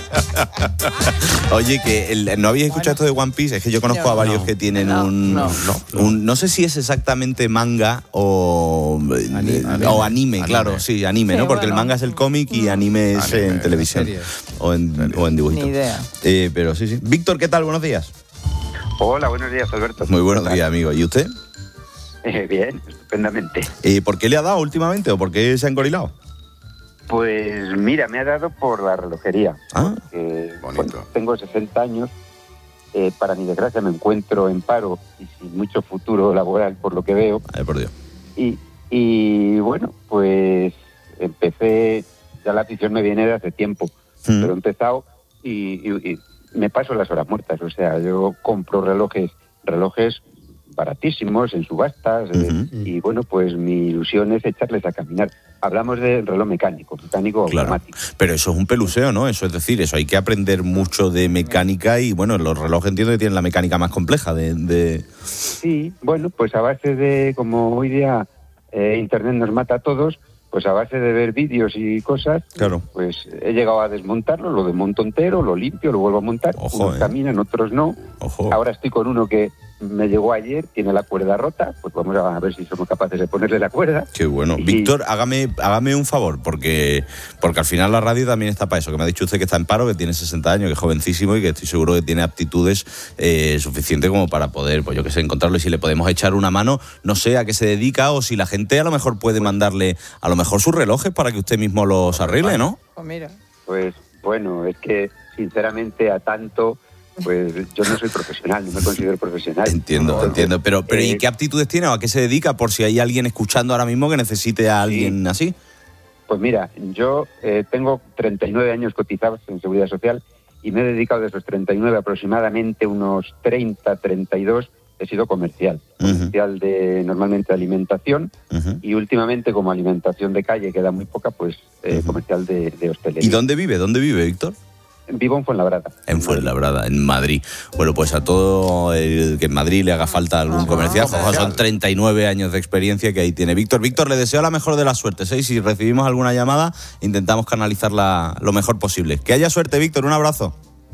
Oye, que el- no habéis escuchado esto de One Piece, es que yo conozco No. a varios No. que tienen No, un, no, un- no sé si es exactamente manga o anime, o anime, claro, sí, anime, Sí, ¿no? Porque bueno. el manga es el cómic y anime es Anime, en televisión serie. o en, o en dibujito. Ni idea. Eh, pero sí, sí. Víctor, ¿qué tal? Buenos días. Hola, buenos días, Alberto. Muy buenos días, amigo. ¿Y usted? Eh, bien, estupendamente. Eh, ¿Por qué le ha dado últimamente o por qué se ha engorilado? Pues mira, me ha dado por la relojería. Ah, que, bueno, tengo sesenta años, eh, para mi desgracia me encuentro en paro y sin mucho futuro laboral, por lo que veo. Ay, por Dios. Y, y bueno, pues empecé, ya la afición me viene de hace tiempo, Mm. pero he empezado y, y- y me paso las horas muertas. O sea, yo compro relojes, relojes baratísimos en subastas, eh, y bueno, pues mi ilusión es echarles a caminar. Hablamos de reloj mecánico, mecánico Claro. automático. Pero eso es un peluseo, ¿no? Eso es decir, eso hay que aprender mucho de mecánica y, bueno, los relojes entiendo que tienen la mecánica más compleja de... de... Sí, bueno, pues a base de, como hoy día eh, Internet nos mata a todos, pues a base de ver vídeos y cosas, Claro. pues he llegado a desmontarlo, lo desmonto entero, lo limpio, lo vuelvo a montar. Ojo, Unos eh. caminan, otros no. Ojo. Ahora estoy con uno que me llegó ayer, tiene la cuerda rota, pues vamos a ver si somos capaces de ponerle la cuerda. Qué bueno. Víctor, hágame, hágame un favor, porque, porque al final la radio también está para eso, que me ha dicho usted que está en paro, que tiene sesenta años, que es jovencísimo y que estoy seguro que tiene aptitudes eh, suficientes como para poder, pues yo qué sé, encontrarlo y si le podemos echar una mano, no sé a qué se dedica o si la gente a lo mejor puede mandarle a lo mejor sus relojes para que usted mismo los arregle, ¿no? Pues mira. Pues bueno, es que sinceramente a tanto, pues yo no soy profesional, no me considero profesional. Entiendo, entiendo. Pero, pero ¿y Eh, qué aptitudes tiene o a qué se dedica por si hay alguien escuchando ahora mismo que necesite a alguien así? Pues mira, yo eh, tengo treinta y nueve años cotizados en Seguridad Social y me he dedicado de esos treinta y nueve aproximadamente unos treinta, treinta y dos, he sido comercial. Comercial de normalmente alimentación y últimamente como alimentación de calle queda muy poca, pues eh, comercial de, de hostelería. ¿Y dónde vive? ¿Dónde vive, Víctor? Vivo en Fuenlabrada. En Fuenlabrada, en Madrid. Bueno, pues a todo el que en Madrid le haga falta algún comercial, ojo, son treinta y nueve años de experiencia que ahí tiene Víctor. Víctor, le deseo la mejor de las suertes, ¿eh? Si recibimos alguna llamada, intentamos canalizarla lo mejor posible. Que haya suerte, Víctor, un abrazo.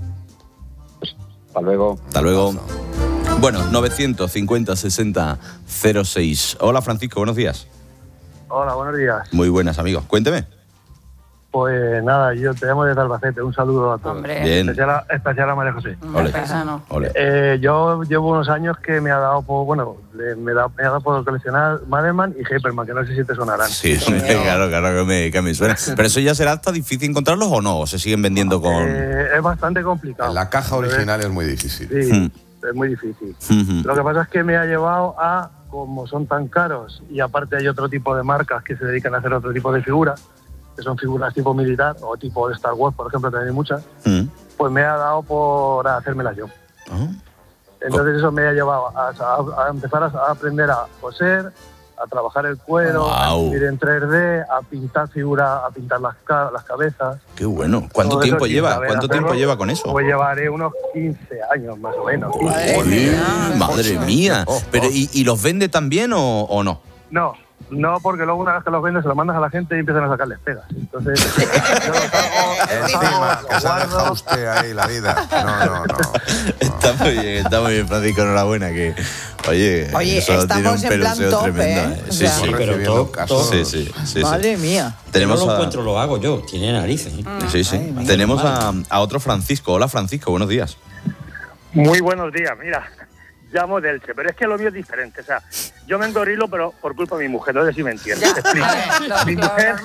Hasta luego. Hasta luego. Bueno, novecientos cincuenta sesenta cero seis. Hola, Francisco, buenos días. Hola, buenos días. Muy buenas, amigos. Cuénteme. Pues nada, yo te llamo desde Albacete, un saludo a todos. Hombre. Bien. Especial a, especial a María José. Ole. Ole. Eh, yo llevo unos años que me ha dado por, bueno, le- me, da, me ha dado por coleccionar Madelman y Hyperman, que no sé si te sonarán. Sí, sí, claro, claro que me, que me suena. Pero eso ya será hasta difícil encontrarlos o no, o se siguen vendiendo con... Eh, es bastante complicado. La caja original es muy difícil. Sí, Hmm. es muy difícil. Ujú. Lo que pasa es que me ha llevado a, como son tan caros, y aparte hay otro tipo de marcas que se dedican a hacer otro tipo de figuras, que son figuras tipo militar o tipo de Star Wars, por ejemplo, también hay muchas, Mm. pues me ha dado por hacérmelas yo. Entonces eso me ha llevado a, a- a empezar a, a aprender a coser, a trabajar el cuero, a Guau. escribir en tres D, a pintar figuras, a pintar las, ca- las cabezas. Qué bueno. ¿Cuánto Todo eso tiempo sin lleva? saber ¿Cuánto hacerlo, tiempo lleva con eso? Pues llevaré unos quince años más o menos. Joder, madre mía. Pero ¿y, y los vende también o, o no? No, no, porque luego una vez que los vendes se los mandas a la gente y empiezan a sacarles pegas. Entonces, yo los hago, Encima, que se ha dejado usted ahí la vida. No, no, no. Está muy bien, está muy bien, Francisco, enhorabuena. Que, oye, Oye, eso tiene un estamos en plan peloteo tope, tremendo. ¿eh? ¿eh? O Sí, sea, sí, pero todo, todo- Sí, sí, sí, sí. Madre mía. Tenemos no lo a- encuentro, lo hago yo. Tiene narices. ¿eh? Sí, sí. Tenemos a, a otro Francisco. Hola, Francisco, buenos días. Muy buenos días, mira, llamo de Elche, pero es que lo mío es diferente, o sea, yo me engorilo, pero por culpa de mi mujer, no sé si me entiendes, te explico. Mi mujer,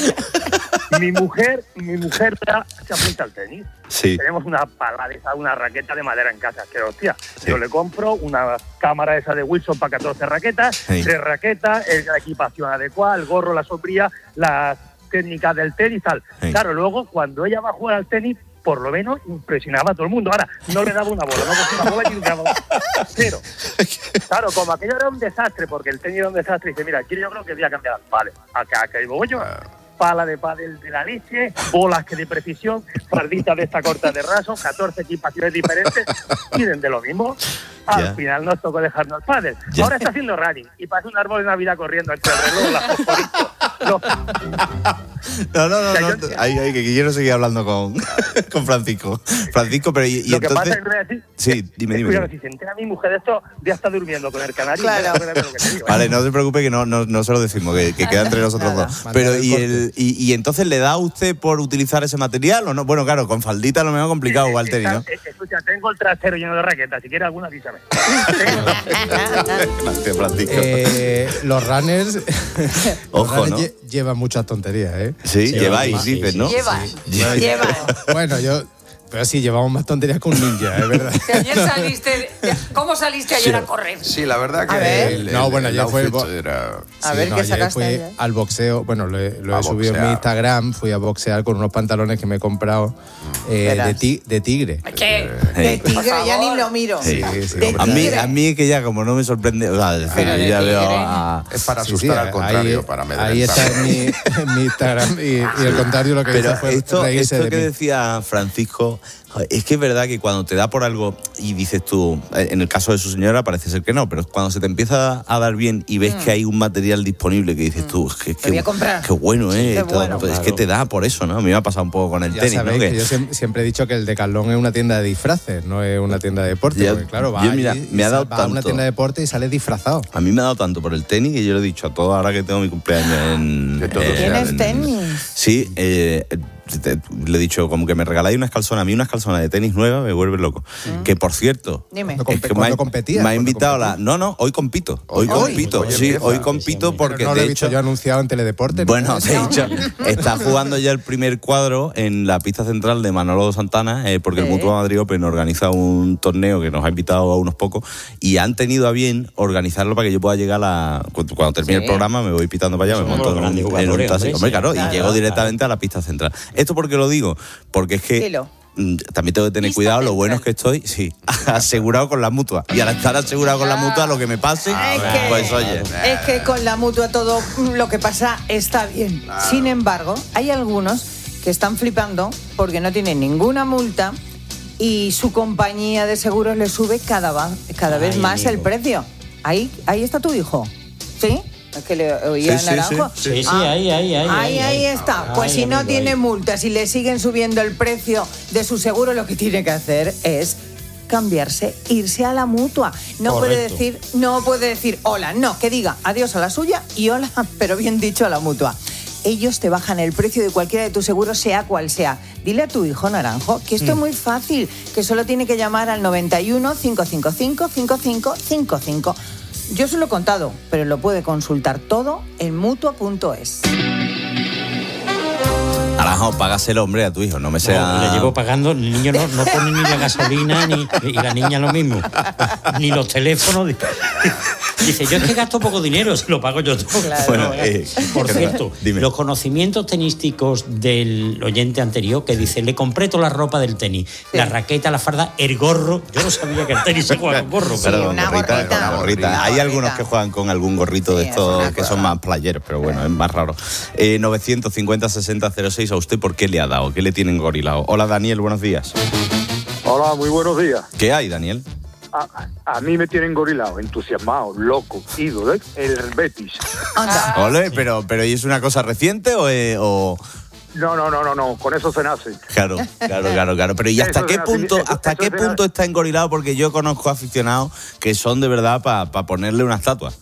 mi mujer, mi mujer ya se apunta al tenis. Sí. Tenemos una pala de esa, una raqueta de madera en casa, que hostia, yo le compro una cámara esa de Wilson para catorce raquetas, Sí. tres raquetas, el- la equipación adecuada, el gorro, la sombría, las técnicas del tenis y tal. Sí. Claro, luego cuando ella va a jugar al tenis, por lo menos impresionaba a todo el mundo. Ahora, no le daba una bola, no cogía una bola y le daba cero. Claro, como aquello era un desastre, porque el tenis era un desastre, y dice, mira, aquí yo creo que voy a cambiar. Vale, acá, acá, y voy yo. Pala de pádel de la leche, bolas que de precisión, farditas de esta corta de raso, catorce equipaciones diferentes, miren de lo mismo. Al Ya. final nos tocó dejarnos el pádel. Ya. Ahora está haciendo running y parece un árbol de Navidad corriendo entre el reloj, las fosforitos. Los- No, no, no, O sea, no. yo- Ay, ay, que quiero seguir hablando con, con Francisco. Francisco, pero y, y Lo que entonces. pasa es que voy a decir, Sí, dime, dime. escúchame, dime. si se entera mi mujer de esto, ya está durmiendo con el canario. Claro. Ya sabe lo que te digo, ¿eh? Vale, no te preocupes que no, no, no se lo decimos, que, que queda entre nosotros Nada. dos. Pero, ¿y, el, y, y entonces le da a usted por utilizar ese material o no? Bueno, claro, con faldita lo menos complicado, Walter, ¿no? Está- eh, Escucha, tengo el trasero lleno de raquetas. Si quieres alguna, avísame. Gracias, Francisco. Eh, los runners, los Ojo, runners ¿no? lle- llevan muchas tonterías, ¿eh? Sí, lleváis, dices, ¿no? Lleva, Lleva. lleva. Bueno, yo... Pero sí, llevamos más tonterías que un ninja, es verdad. Que ayer saliste, ¿cómo saliste ayer a correr? Sí, la verdad que A ver. el, el- No, bueno, el ya fue- outfit era... A ver, no, ¿qué ayer sacaste fui ayer? al boxeo, bueno, lo he, lo he A subido en mi boxear. Instagram, fui a boxear con unos pantalones que me he comprado eh, Verás. de, ti- de tigre. ¿Qué? De Sí. tigre, ya ni lo miro. Sí. Sí, sí, De hombre. A mí, tigre. a mí es que ya como no me sorprende, o sea, es decir, Pero yo de ya veo tigre. a... Es para Sí, asustar sí, al contrario, ahí, para ahí está en mi, en mi Instagram y, y el contrario lo que Pero hizo fue esto, reírse esto de que mí. decía Francisco, joder, es que es verdad que cuando te da por algo y dices tú, eh, en el caso de su señora parece ser que no, pero cuando se te empieza a dar bien y ves que hay un material disponible que dices tú, es que, voy a comprar. qué bueno, ¿eh? qué Todo, bueno. pues, es Claro. que te da por eso, ¿no? A mí me ha pasado un poco con el Ya tenis, ¿no? sabéis Que- que yo siem- siempre he dicho que el Decathlon es una tienda de disfraces, no es una tienda de deporte. Ya, Porque claro, va, yo, mira, allí me y ha sa- dado va a una tanto. tienda de deporte y sale disfrazado. A mí me ha dado tanto por el tenis que yo lo he dicho a todos ahora que tengo mi cumpleaños en... Que todo en- sea ¿Tienes en- tenis? Sí, eh, te- le he dicho como que me regaláis unas calzonas, a mí unas calzonas de tenis nuevas me vuelve loco. Que por cierto, Dime. Cuando, es compe- que me cuando ha, competías, me ha cuando invitado la... competías. No, no, hoy compito. Hoy, Hoy, compito, hoy sí, empieza. hoy compito porque Pero no lo de he visto hecho... yo anunciado en Teledeporte. ¿no? Bueno, de hecho, está jugando ya el primer cuadro en la pista central de Manolo Santana, eh, porque el Sí. Mutua Madrid Open organiza un torneo que nos ha invitado a unos pocos y han tenido a bien organizarlo para que yo pueda llegar a la... Cuando cuando termine Sí. el programa me voy pitando para allá, me Somos monto los en un, grandes en un jugadores, taxi. hombre, Hombre, sí. claro, Claro, y llego claro. directamente a la pista central. ¿Esto por qué lo digo? Porque es que... Dilo. mm, También tengo que tener Pista cuidado, lo central. bueno es que estoy, sí, asegurado con la mutua. Y al estar asegurado con la mutua, lo que me pase, Es que- pues oye. Es que con la mutua todo lo que pasa está bien. Sin embargo, hay algunos que están flipando porque no tienen ninguna multa y su compañía de seguros le sube cada, va- cada vez Ay, más amigo. el precio. Ahí, ahí está tu hijo. ¿Sí? Es que le oía Sí, sí, naranjo. Sí, sí, Ah, ahí, ahí, ahí. Ahí, ahí está. Pues Ay, si no amigo, tiene ahí. multas y le siguen subiendo el precio de su seguro, lo que tiene que hacer es cambiarse, irse a la mutua. No puede Correcto. decir, no puede decir hola, no, que diga adiós a la suya y hola, pero bien dicho a la mutua. ellos te bajan el precio de cualquiera de tus seguros, sea cual sea. Dile a tu hijo Naranjo que esto mm. es muy fácil, que solo tiene que llamar al noventa y uno, cinco cinco cinco, cinco cinco cinco cinco. Yo se lo he contado, pero lo puede consultar todo en mutua punto es. Naranjo, págaselo, hombre, a tu hijo, no me sea... No, le llevo pagando, el niño no, no pone ni la gasolina, ni, y la niña lo mismo, ni los teléfonos. Dice, yo es que gasto poco dinero, se lo pago yo todo. Claro. Bueno, eh, por cierto, dime. Los conocimientos tenísticos del oyente anterior, que dice, le compré toda la ropa del tenis, sí. la raqueta, la farda, el gorro. Yo no sabía que el tenis se juega con gorro. Sí, pero una gorrita, gorrita. Una gorrita. Una Hay gorrita. algunos que juegan con algún gorrito de sí, estos que son más playeros, pero bueno, es más raro. Eh, novecientos cincuenta, sesenta, cero seis, ¿a usted por qué le ha dado? ¿Qué le tienen gorilado? Hola, Daniel, buenos días. Hola, muy buenos días. ¿Qué hay, Daniel? A, a mí me tienen gorilado, entusiasmado, loco, ídolo, ¿eh? El Betis. Anda. Ole, pero, pero ¿y es una cosa reciente o...? Eh, o... No, no, no, no, no, con eso se nace. Claro, claro, claro, claro. Pero ¿y hasta qué punto, hasta qué punto está engorilado? Porque yo conozco aficionados que son de verdad para pa ponerle una estatua.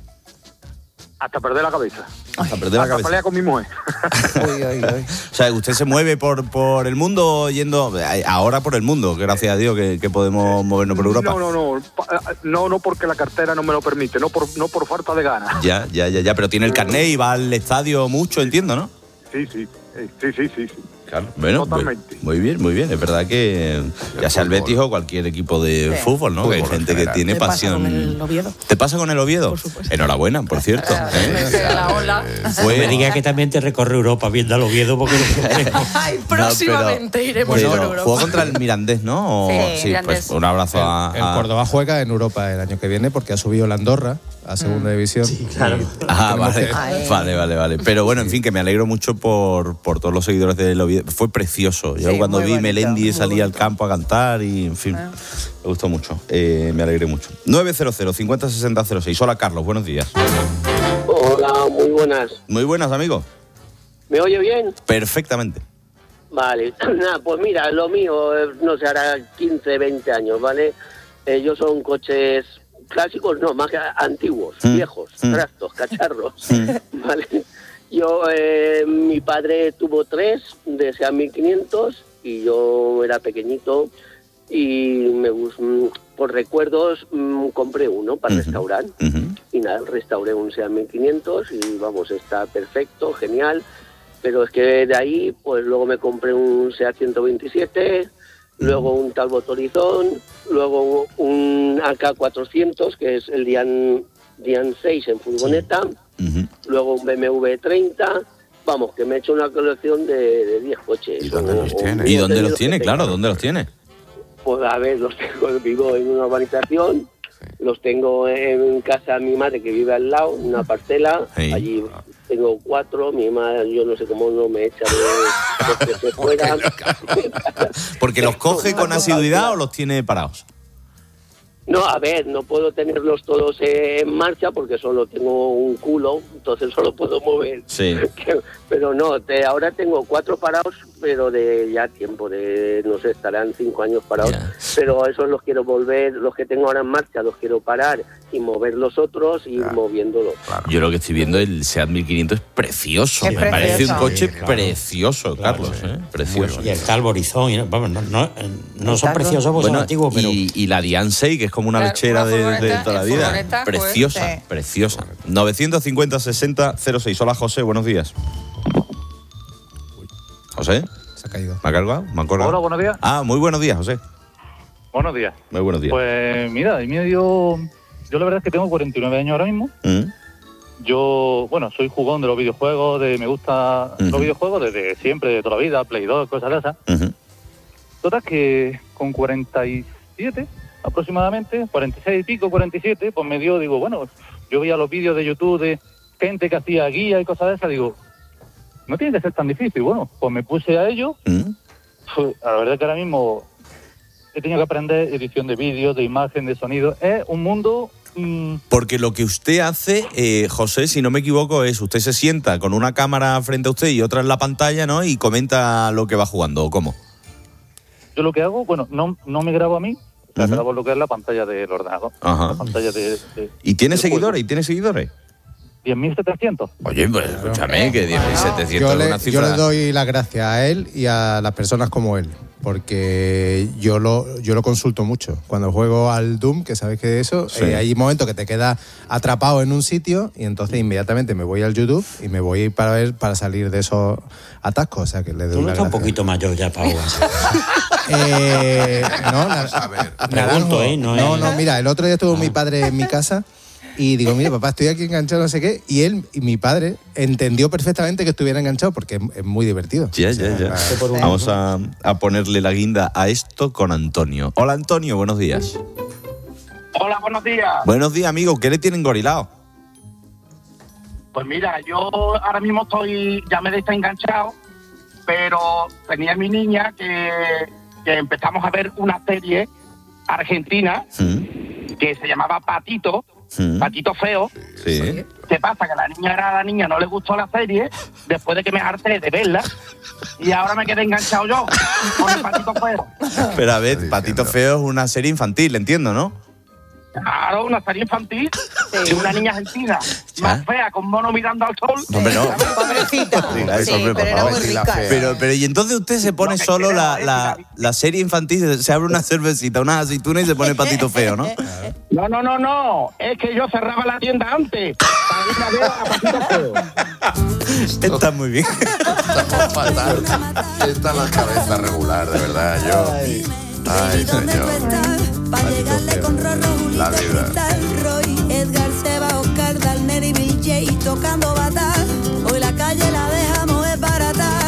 Hasta perder la cabeza. Hasta perder la Hasta cabeza. pelea con mi mujer. Uy, uy, uy. O sea, usted se mueve por, por el mundo yendo... Ahora por el mundo, gracias a Dios que, que podemos movernos por Europa. No, no, no. No, no porque la cartera no me lo permite, no por, no por falta de ganas. Ya, ya, ya, ya. Pero tiene el carnet y va al estadio mucho, entiendo, ¿no? Sí, sí. Sí, sí, sí. sí. Claro, bueno, totalmente. Muy bien, muy bien. Es verdad que ya sea el Betis o cualquier equipo de sí. fútbol, ¿no? Fútbol, que hay gente que tiene ¿Te pasión. Pasa con el Oviedo? ¿Te pasa con el Oviedo? Por supuesto. Enhorabuena, por cierto. ¿eh? La ola. Pues me diga que también te recorre Europa viendo al Oviedo porque Ay, próximamente no, iremos bueno, por Europa. Jugó contra el Mirandés, ¿no? O, sí, sí Mirandés. Pues un abrazo a, a... El Córdoba juega en Europa el año que viene porque ha subido la Andorra a segunda mm. división. Sí, claro. Ah, vale. Que... vale, vale, vale. Pero bueno, en fin, que me alegro mucho por, por todos los seguidores del Oviedo. Fue precioso. Yo sí, cuando vi Melendi salía al campo a cantar y, en fin, ah. me gustó mucho. Eh, me alegré mucho. nueve cero cero, cincuenta, sesenta, cero seis. Hola, Carlos, buenos días. Hola, muy buenas. Muy buenas, amigo. ¿Me oye bien? Perfectamente. Vale. Nada, pues mira, lo mío, no sé, hará quince, veinte años, ¿vale? Ellos son coches clásicos, no, más que antiguos, mm. viejos, mm. trastos, cacharros, mm. ¿vale? Yo, eh, mi padre tuvo tres de Seat mil quinientos y yo era pequeñito y me por recuerdos mmm, compré uno para uh-huh. restaurar uh-huh. y nada, restauré un Seat mil quinientos y vamos, está perfecto, genial, pero es que de ahí pues luego me compré un Seat ciento veintisiete, luego un Talbot Horizon, luego un A K cuatrocientos que es el Dian, Dian seis en furgoneta, uh-huh. luego un B M W treinta, vamos, que me he hecho una colección de, de diez coches. ¿Y dónde o, los tiene? ¿Y dónde los tiene? Claro, ¿dónde los tiene? Pues a ver, los tengo, vivo en una urbanización, los tengo en casa de mi madre que vive al lado, una parcela, sí. allí tengo cuatro, mi madre, yo no sé cómo no me echa de, de que se fuera. ¿Porque los coge con asiduidad o los tiene parados? No, a ver, no puedo tenerlos todos en marcha porque solo tengo un culo, entonces solo puedo mover. Sí. Pero no, te, ahora tengo cuatro parados, pero de ya tiempo, de no sé, estarán cinco años parados. Yeah. Pero esos los quiero volver, los que tengo ahora en marcha los quiero parar y mover los otros y ir claro. moviéndolos. Claro. Yo lo que estoy viendo, el Seat mil quinientos es precioso. Es me precioso. Parece un coche sí, claro. precioso, claro, Carlos. Sí. ¿eh? Precioso. Y el Talbot Horizon, vamos, no, no, no son preciosos porque bueno, son antiguos, pero... Y, y la Dian seis, que es como una claro, lechera una de, de toda la vida. Preciosa, pues, sí. preciosa. novecientos cincuenta, sesenta, cero seis. Hola, José, buenos días. ¿José? Se ha caído. ¿Me ha cargado? ¿Me ha colgado? Hola, buenos días. Ah, muy buenos días, José. Buenos días. Muy buenos días. Pues mira, y medio... Yo la verdad es que tengo cuarenta y nueve años ahora mismo. ¿Mm? Yo, bueno, soy jugón de los videojuegos, de me gustan uh-huh. los videojuegos desde siempre, de toda la vida, Play dos, cosas de esas. Uh-huh. Total que con cuarenta y siete aproximadamente, cuarenta y seis y pico, cuarenta y siete, pues me dio, digo, bueno, yo veía los vídeos de YouTube de gente que hacía guía y cosas de esas, digo, no tiene que ser tan difícil. Bueno, pues me puse a ello. ¿Mm? Pues, la verdad es que ahora mismo he tenido que aprender edición de vídeo, de imagen, de sonido. Es un mundo... Mmm... Porque lo que usted hace, eh, José, si no me equivoco, es usted se sienta con una cámara frente a usted y otra en la pantalla, ¿no? Y comenta lo que va jugando, ¿o cómo? Yo lo que hago, bueno, no, no me grabo a mí, o sea, uh-huh. grabo lo que es la pantalla del ordenador. Ajá. La pantalla de, de, ¿Y tiene seguidores? ¿Y tiene seguidores? diez mil setecientos. Oye, pues escúchame, que diez mil setecientos Yo es una le, cifra... yo le doy las gracias a él y a las personas como él, porque yo lo, yo lo consulto mucho. Cuando juego al Doom, que sabes que eso, Sí. eh, hay momentos que te quedas atrapado en un sitio y entonces inmediatamente me voy al YouTube y me voy para ver para salir de esos atascos. O sea, que le doy Tú no las estás un gracias. poquito mayor ya, Pau. Eh, no, na- Pregunto, ¿eh? No, no, es- no, mira, el otro día estuvo mi padre en mi casa y digo, mira, papá, estoy aquí enganchado, no sé qué, y él, y mi padre, entendió perfectamente que estuviera enganchado porque es, es muy divertido. Ya, ya, ya. Vamos a, a ponerle la guinda a esto con Antonio. Hola, Antonio, buenos días. Hola, buenos días. Buenos días, amigo. ¿Qué le tienen gorilado? Pues mira, yo ahora mismo estoy, ya me está enganchado, pero tenía mi niña que, que empezamos a ver una serie argentina que se llamaba Patito, Patito Feo. Sí. ¿Qué pasa? Que la niña era la niña, no le gustó la serie, después de que me harté de verla, y ahora me quedé enganchado yo con el Patito Feo. Pero a ver, Patito Feo es una serie infantil, entiendo, ¿no? Claro, una serie infantil de una niña argentina, más fea, con mono mirando al sol. Hombre, no. Pobrecita. Diga eso, Sí, hombre, por pero era favor. muy rica. Pero, pero, y entonces usted se pone solo la, la, la serie infantil, se abre una cervecita, una aceituna y se pone Patito Feo, ¿no? No, no, no, no. Es que yo cerraba la tienda antes para ir a ver a Patito Feo. Está muy bien. Estamos fatal. Está la cabeza regular, de verdad. Yo. Ay, señor. La vida. Roy, Edgar, Seba, Oscar, Dalner y Bill J tocando bata. Hoy la calle la dejamos es barata.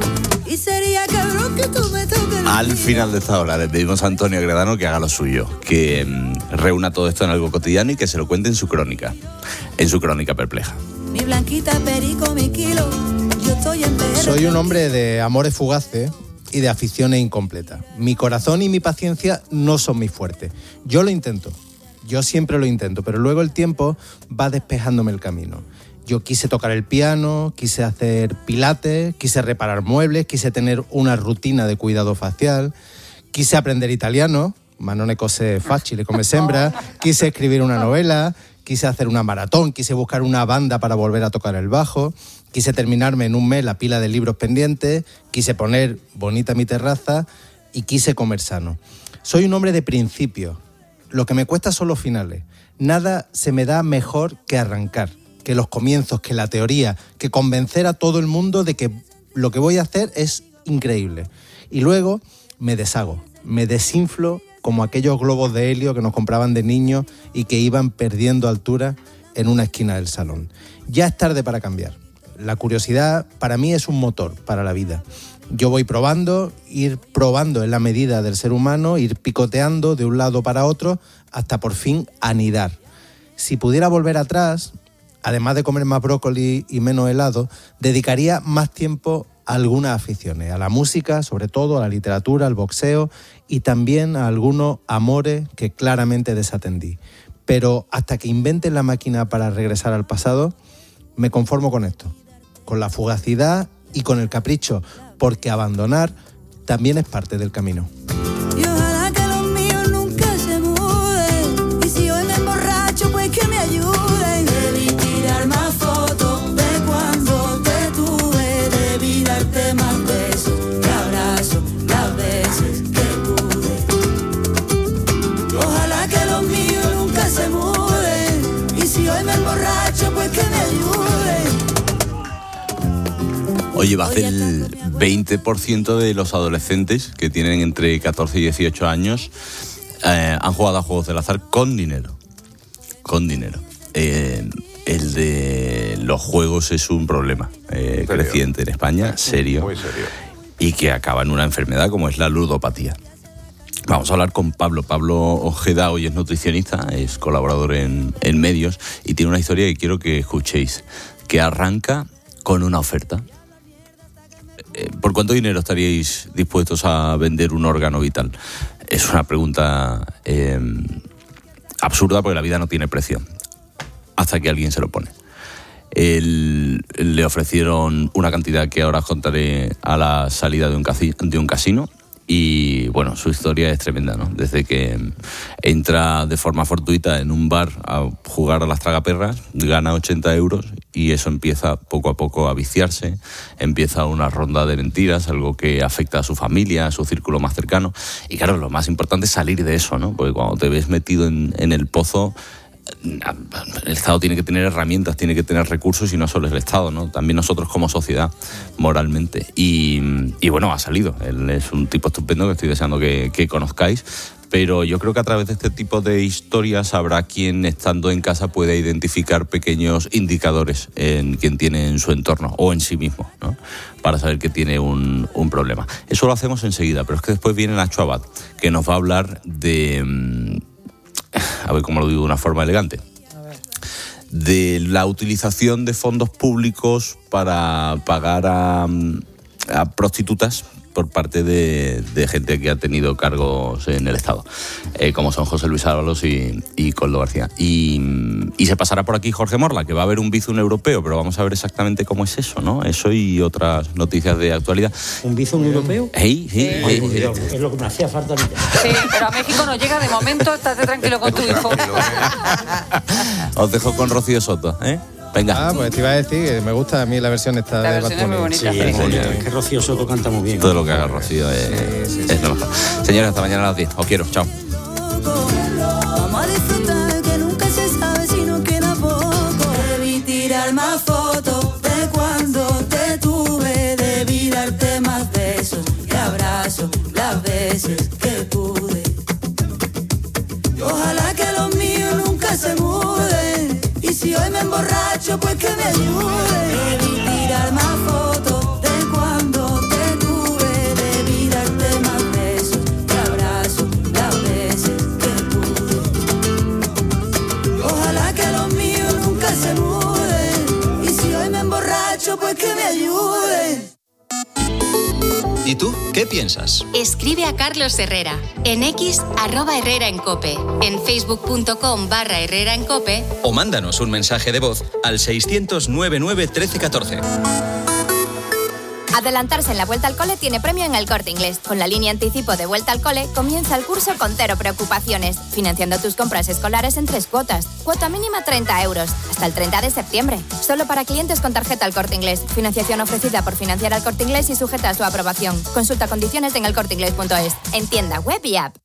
Y sería cabrón que tú me toques. Al final de esta hora le pedimos a Antonio Gredano que haga lo suyo, que mm, reúna todo esto en algo cotidiano y que se lo cuente en su crónica, en su crónica perpleja. Mi blanquita perico, mi kilo. Yo estoy en P R. Soy un hombre de amores fugaces y de aficiones incompletas. Mi corazón y mi paciencia no son mis fuertes. Yo lo intento, yo siempre lo intento, pero luego el tiempo va despejándome el camino. Yo quise tocar el piano, quise hacer pilates, quise reparar muebles, quise tener una rutina de cuidado facial, quise aprender italiano, ma non è cose facile come sembra, quise escribir una novela, quise hacer una maratón, quise buscar una banda para volver a tocar el bajo, quise terminarme en un mes la pila de libros pendientes, quise poner bonita mi terraza y quise comer sano. Soy un hombre de principios. Lo que me cuesta son los finales. Nada se me da mejor que arrancar, que los comienzos, que la teoría, que convencer a todo el mundo de que lo que voy a hacer es increíble. Y luego me deshago, me desinflo como aquellos globos de helio que nos compraban de niños y que iban perdiendo altura en una esquina del salón. Ya es tarde para cambiar. La curiosidad para mí es un motor para la vida. Yo voy probando, ir probando en la medida del ser humano, ir picoteando de un lado para otro hasta por fin anidar. Si pudiera volver atrás, además de comer más brócoli y menos helado, dedicaría más tiempo a algunas aficiones, a la música, sobre todo, a la literatura, al boxeo y también a algunos amores que claramente desatendí. Pero hasta que inventen la máquina para regresar al pasado, me conformo con esto, con la fugacidad y con el capricho, porque abandonar también es parte del camino. Y ojalá que los míos nunca se muden. Y si hoy me emborracho, pues que me ayuden. Debí tirar más fotos de cuando te tuve. Debí darte más besos y abrazos las veces que pude. Ojalá que los míos nunca se muden. Y si hoy me emborracho, pues que me ayuden. Oye, va a ser el veinte por ciento de los adolescentes que tienen entre catorce y dieciocho años eh, han jugado a juegos del azar con dinero. Con dinero. Eh, el de los juegos es un problema eh, creciente en España, serio, Muy serio. y que acaba en una enfermedad como es la ludopatía. Vamos a hablar con Pablo. Pablo Ojeda hoy es nutricionista, es colaborador en, en medios y tiene una historia que quiero que escuchéis, que arranca con una oferta. ¿Por cuánto dinero estaríais dispuestos a vender un órgano vital? Es una pregunta eh, absurda porque la vida no tiene precio, hasta que alguien se lo pone. Él, le ofrecieron una cantidad que ahora os contaré a la salida de un, casi, de un casino Y bueno, su historia es tremenda, ¿no? Desde que entra de forma fortuita en un bar a jugar a las tragaperras, gana ochenta euros y eso empieza poco a poco a viciarse, empieza una ronda de mentiras, algo que afecta a su familia, a su círculo más cercano. Y claro, lo más importante es salir de eso, ¿no? Porque cuando te ves metido en, en el pozo, el Estado tiene que tener herramientas, tiene que tener recursos y no solo el Estado, ¿no? También nosotros como sociedad, moralmente. Y, y bueno, ha salido. Él es un tipo estupendo que estoy deseando que, que conozcáis. Pero yo creo que a través de este tipo de historias habrá quien, estando en casa, pueda identificar pequeños indicadores en quien tiene en su entorno o en sí mismo, ¿no? Para saber que tiene un, un problema. Eso lo hacemos enseguida, pero es que después viene Nacho Abad, que nos va a hablar de... A ver cómo lo digo de una forma elegante. De la utilización de fondos públicos para pagar a, a prostitutas por parte de, de gente que ha tenido cargos en el Estado, eh, como son José Luis Ábalos y, y Koldo García. Y, y se pasará por aquí Jorge Morla, que va a haber un bizum europeo, pero vamos a ver exactamente cómo es eso, ¿no? Eso y otras noticias de actualidad. ¿Un bizum europeo? Sí, sí. Sí. Ay, Dios, es lo que me hacía falta a mí. Sí, pero a México no llega de momento, estate tranquilo con tu hijo. Os dejo con Rocío Soto, ¿eh? Venga. Ah, pues te iba a decir que me gusta a mí la versión esta la de versión es muy bonita. Sí, es, sí. Es que Rocío Soto canta muy bien. Todo lo que haga Rocío es, sí, sí, es lo mejor. Señores, hasta mañana a las diez. Os quiero. Chao. Vamos a disfrutar que nunca se sabe si no queda poco. Debí tirar más fotos de cuando te tuve. Debí darte más besos y abrazos las veces que pude. Y ojalá que los míos nunca se muden. Y si hoy me emborracho, pues que me ayude. Debí tirar más fotos de cuando te tuve. Debí darte más besos y abrazos las veces que pude. Ojalá que los míos nunca se muden. Y si hoy me emborracho, pues que me ayude. ¿Y tú qué piensas? Escribe a Carlos Herrera en X, arroba Herrera en Cope, en facebook.com barra Herrera en Cope o mándanos un mensaje de voz al seiscientos noventa y nueve trece catorce. Adelantarse en la Vuelta al Cole tiene premio en El Corte Inglés. Con la línea anticipo de Vuelta al Cole, comienza el curso con cero preocupaciones, financiando tus compras escolares en tres cuotas. Cuota mínima treinta euros, hasta el treinta de septiembre. Solo para clientes con tarjeta El Corte Inglés. Financiación ofrecida por Financiar al Corte Inglés y sujeta a su aprobación. Consulta condiciones en el corte inglés punto es. En tienda, web y app.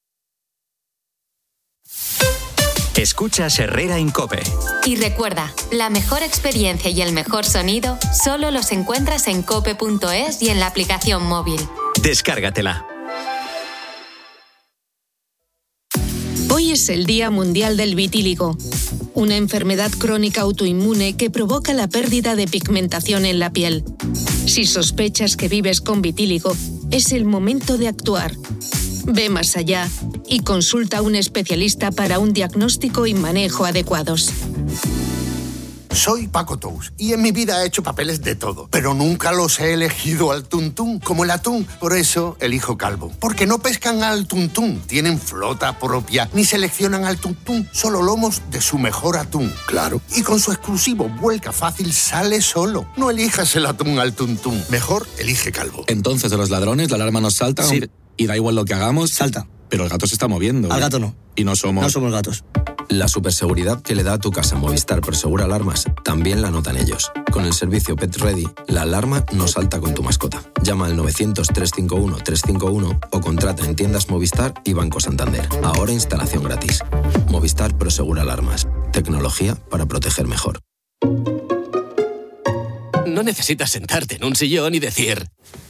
Escuchas Herrera en Cope. Y recuerda, la mejor experiencia y el mejor sonido solo los encuentras en cope punto es y en la aplicación móvil. Descárgatela. Hoy es el Día Mundial del Vitíligo, una enfermedad crónica autoinmune que provoca la pérdida de pigmentación en la piel. Si sospechas que vives con vitíligo, es el momento de actuar. Ve más allá y consulta a un especialista para un diagnóstico y manejo adecuados. Soy Paco Tous y en mi vida he hecho papeles de todo, pero nunca los he elegido al tuntún, como el atún. Por eso elijo Calvo, porque no pescan al tuntún, tienen flota propia, ni seleccionan al tuntún, solo lomos de su mejor atún. Claro. Y con su exclusivo vuelca fácil sale solo. No elijas el atún al tuntún, mejor elige Calvo. Entonces, de los ladrones, la alarma nos salta. Sí. Y da igual lo que hagamos, salta. Pero el gato se está moviendo. Al gato no. Y no somos... No somos gatos. La superseguridad que le da a tu casa Movistar Prosegura Alarmas también la notan ellos. Con el servicio Pet Ready, la alarma no salta con tu mascota. Llama al novecientos, trescientos cincuenta y uno, trescientos cincuenta y uno o contrata en tiendas Movistar y Banco Santander. Ahora instalación gratis. Movistar Prosegura Alarmas. Tecnología para proteger mejor. No necesitas sentarte en un sillón y decir...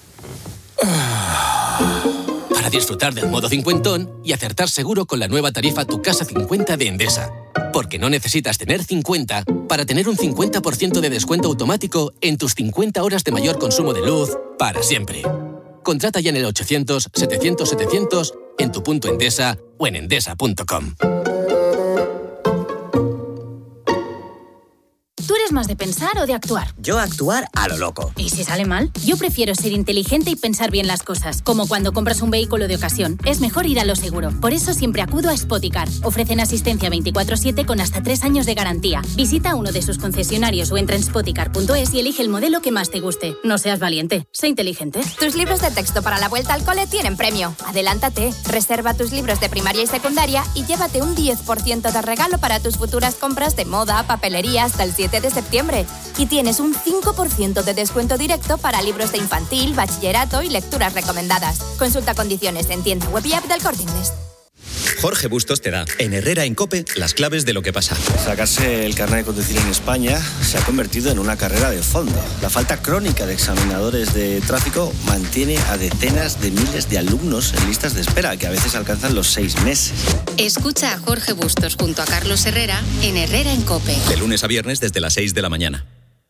Para disfrutar del modo cincuentón y acertar seguro con la nueva tarifa Tu Casa cincuenta de Endesa. Porque no necesitas tener cincuenta para tener un cincuenta por ciento de descuento automático en tus cincuenta horas de mayor consumo de luz para siempre. Contrata ya en el ochocientos, setecientos, setecientos, en tu punto Endesa o en endesa punto com. eres más de pensar o de actuar? Yo actuar a lo loco. ¿Y si sale mal? Yo prefiero ser inteligente y pensar bien las cosas. Como cuando compras un vehículo de ocasión. Es mejor ir a lo seguro. Por eso siempre acudo a Spoticar. Ofrecen asistencia veinticuatro siete con hasta tres años de garantía. Visita uno de sus concesionarios o entra en spoticar punto es y elige el modelo que más te guste. No seas valiente, sé inteligente. Tus libros de texto para la vuelta al cole tienen premio. Adelántate, reserva tus libros de primaria y secundaria y llévate un diez por ciento de regalo para tus futuras compras de moda, papelería hasta el siete de septiembre. Y tienes un cinco por ciento de descuento directo para libros de infantil, bachillerato y lecturas recomendadas. Consulta condiciones en tienda web y app del Corte Inglés. Jorge Bustos te da, en Herrera en COPE, las claves de lo que pasa. Sacarse el carnet de conducir en España se ha convertido en una carrera de fondo. La falta crónica de examinadores de tráfico mantiene a decenas de miles de alumnos en listas de espera, que a veces alcanzan los seis meses. Escucha a Jorge Bustos junto a Carlos Herrera en Herrera en COPE. De lunes a viernes desde las seis de la mañana.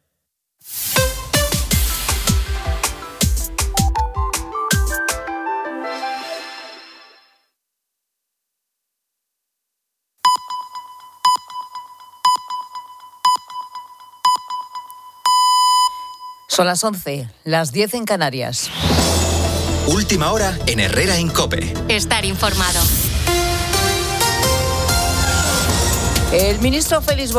Son las once, las diez en Canarias. Última hora en Herrera en COPE. Estar informado. El ministro Félix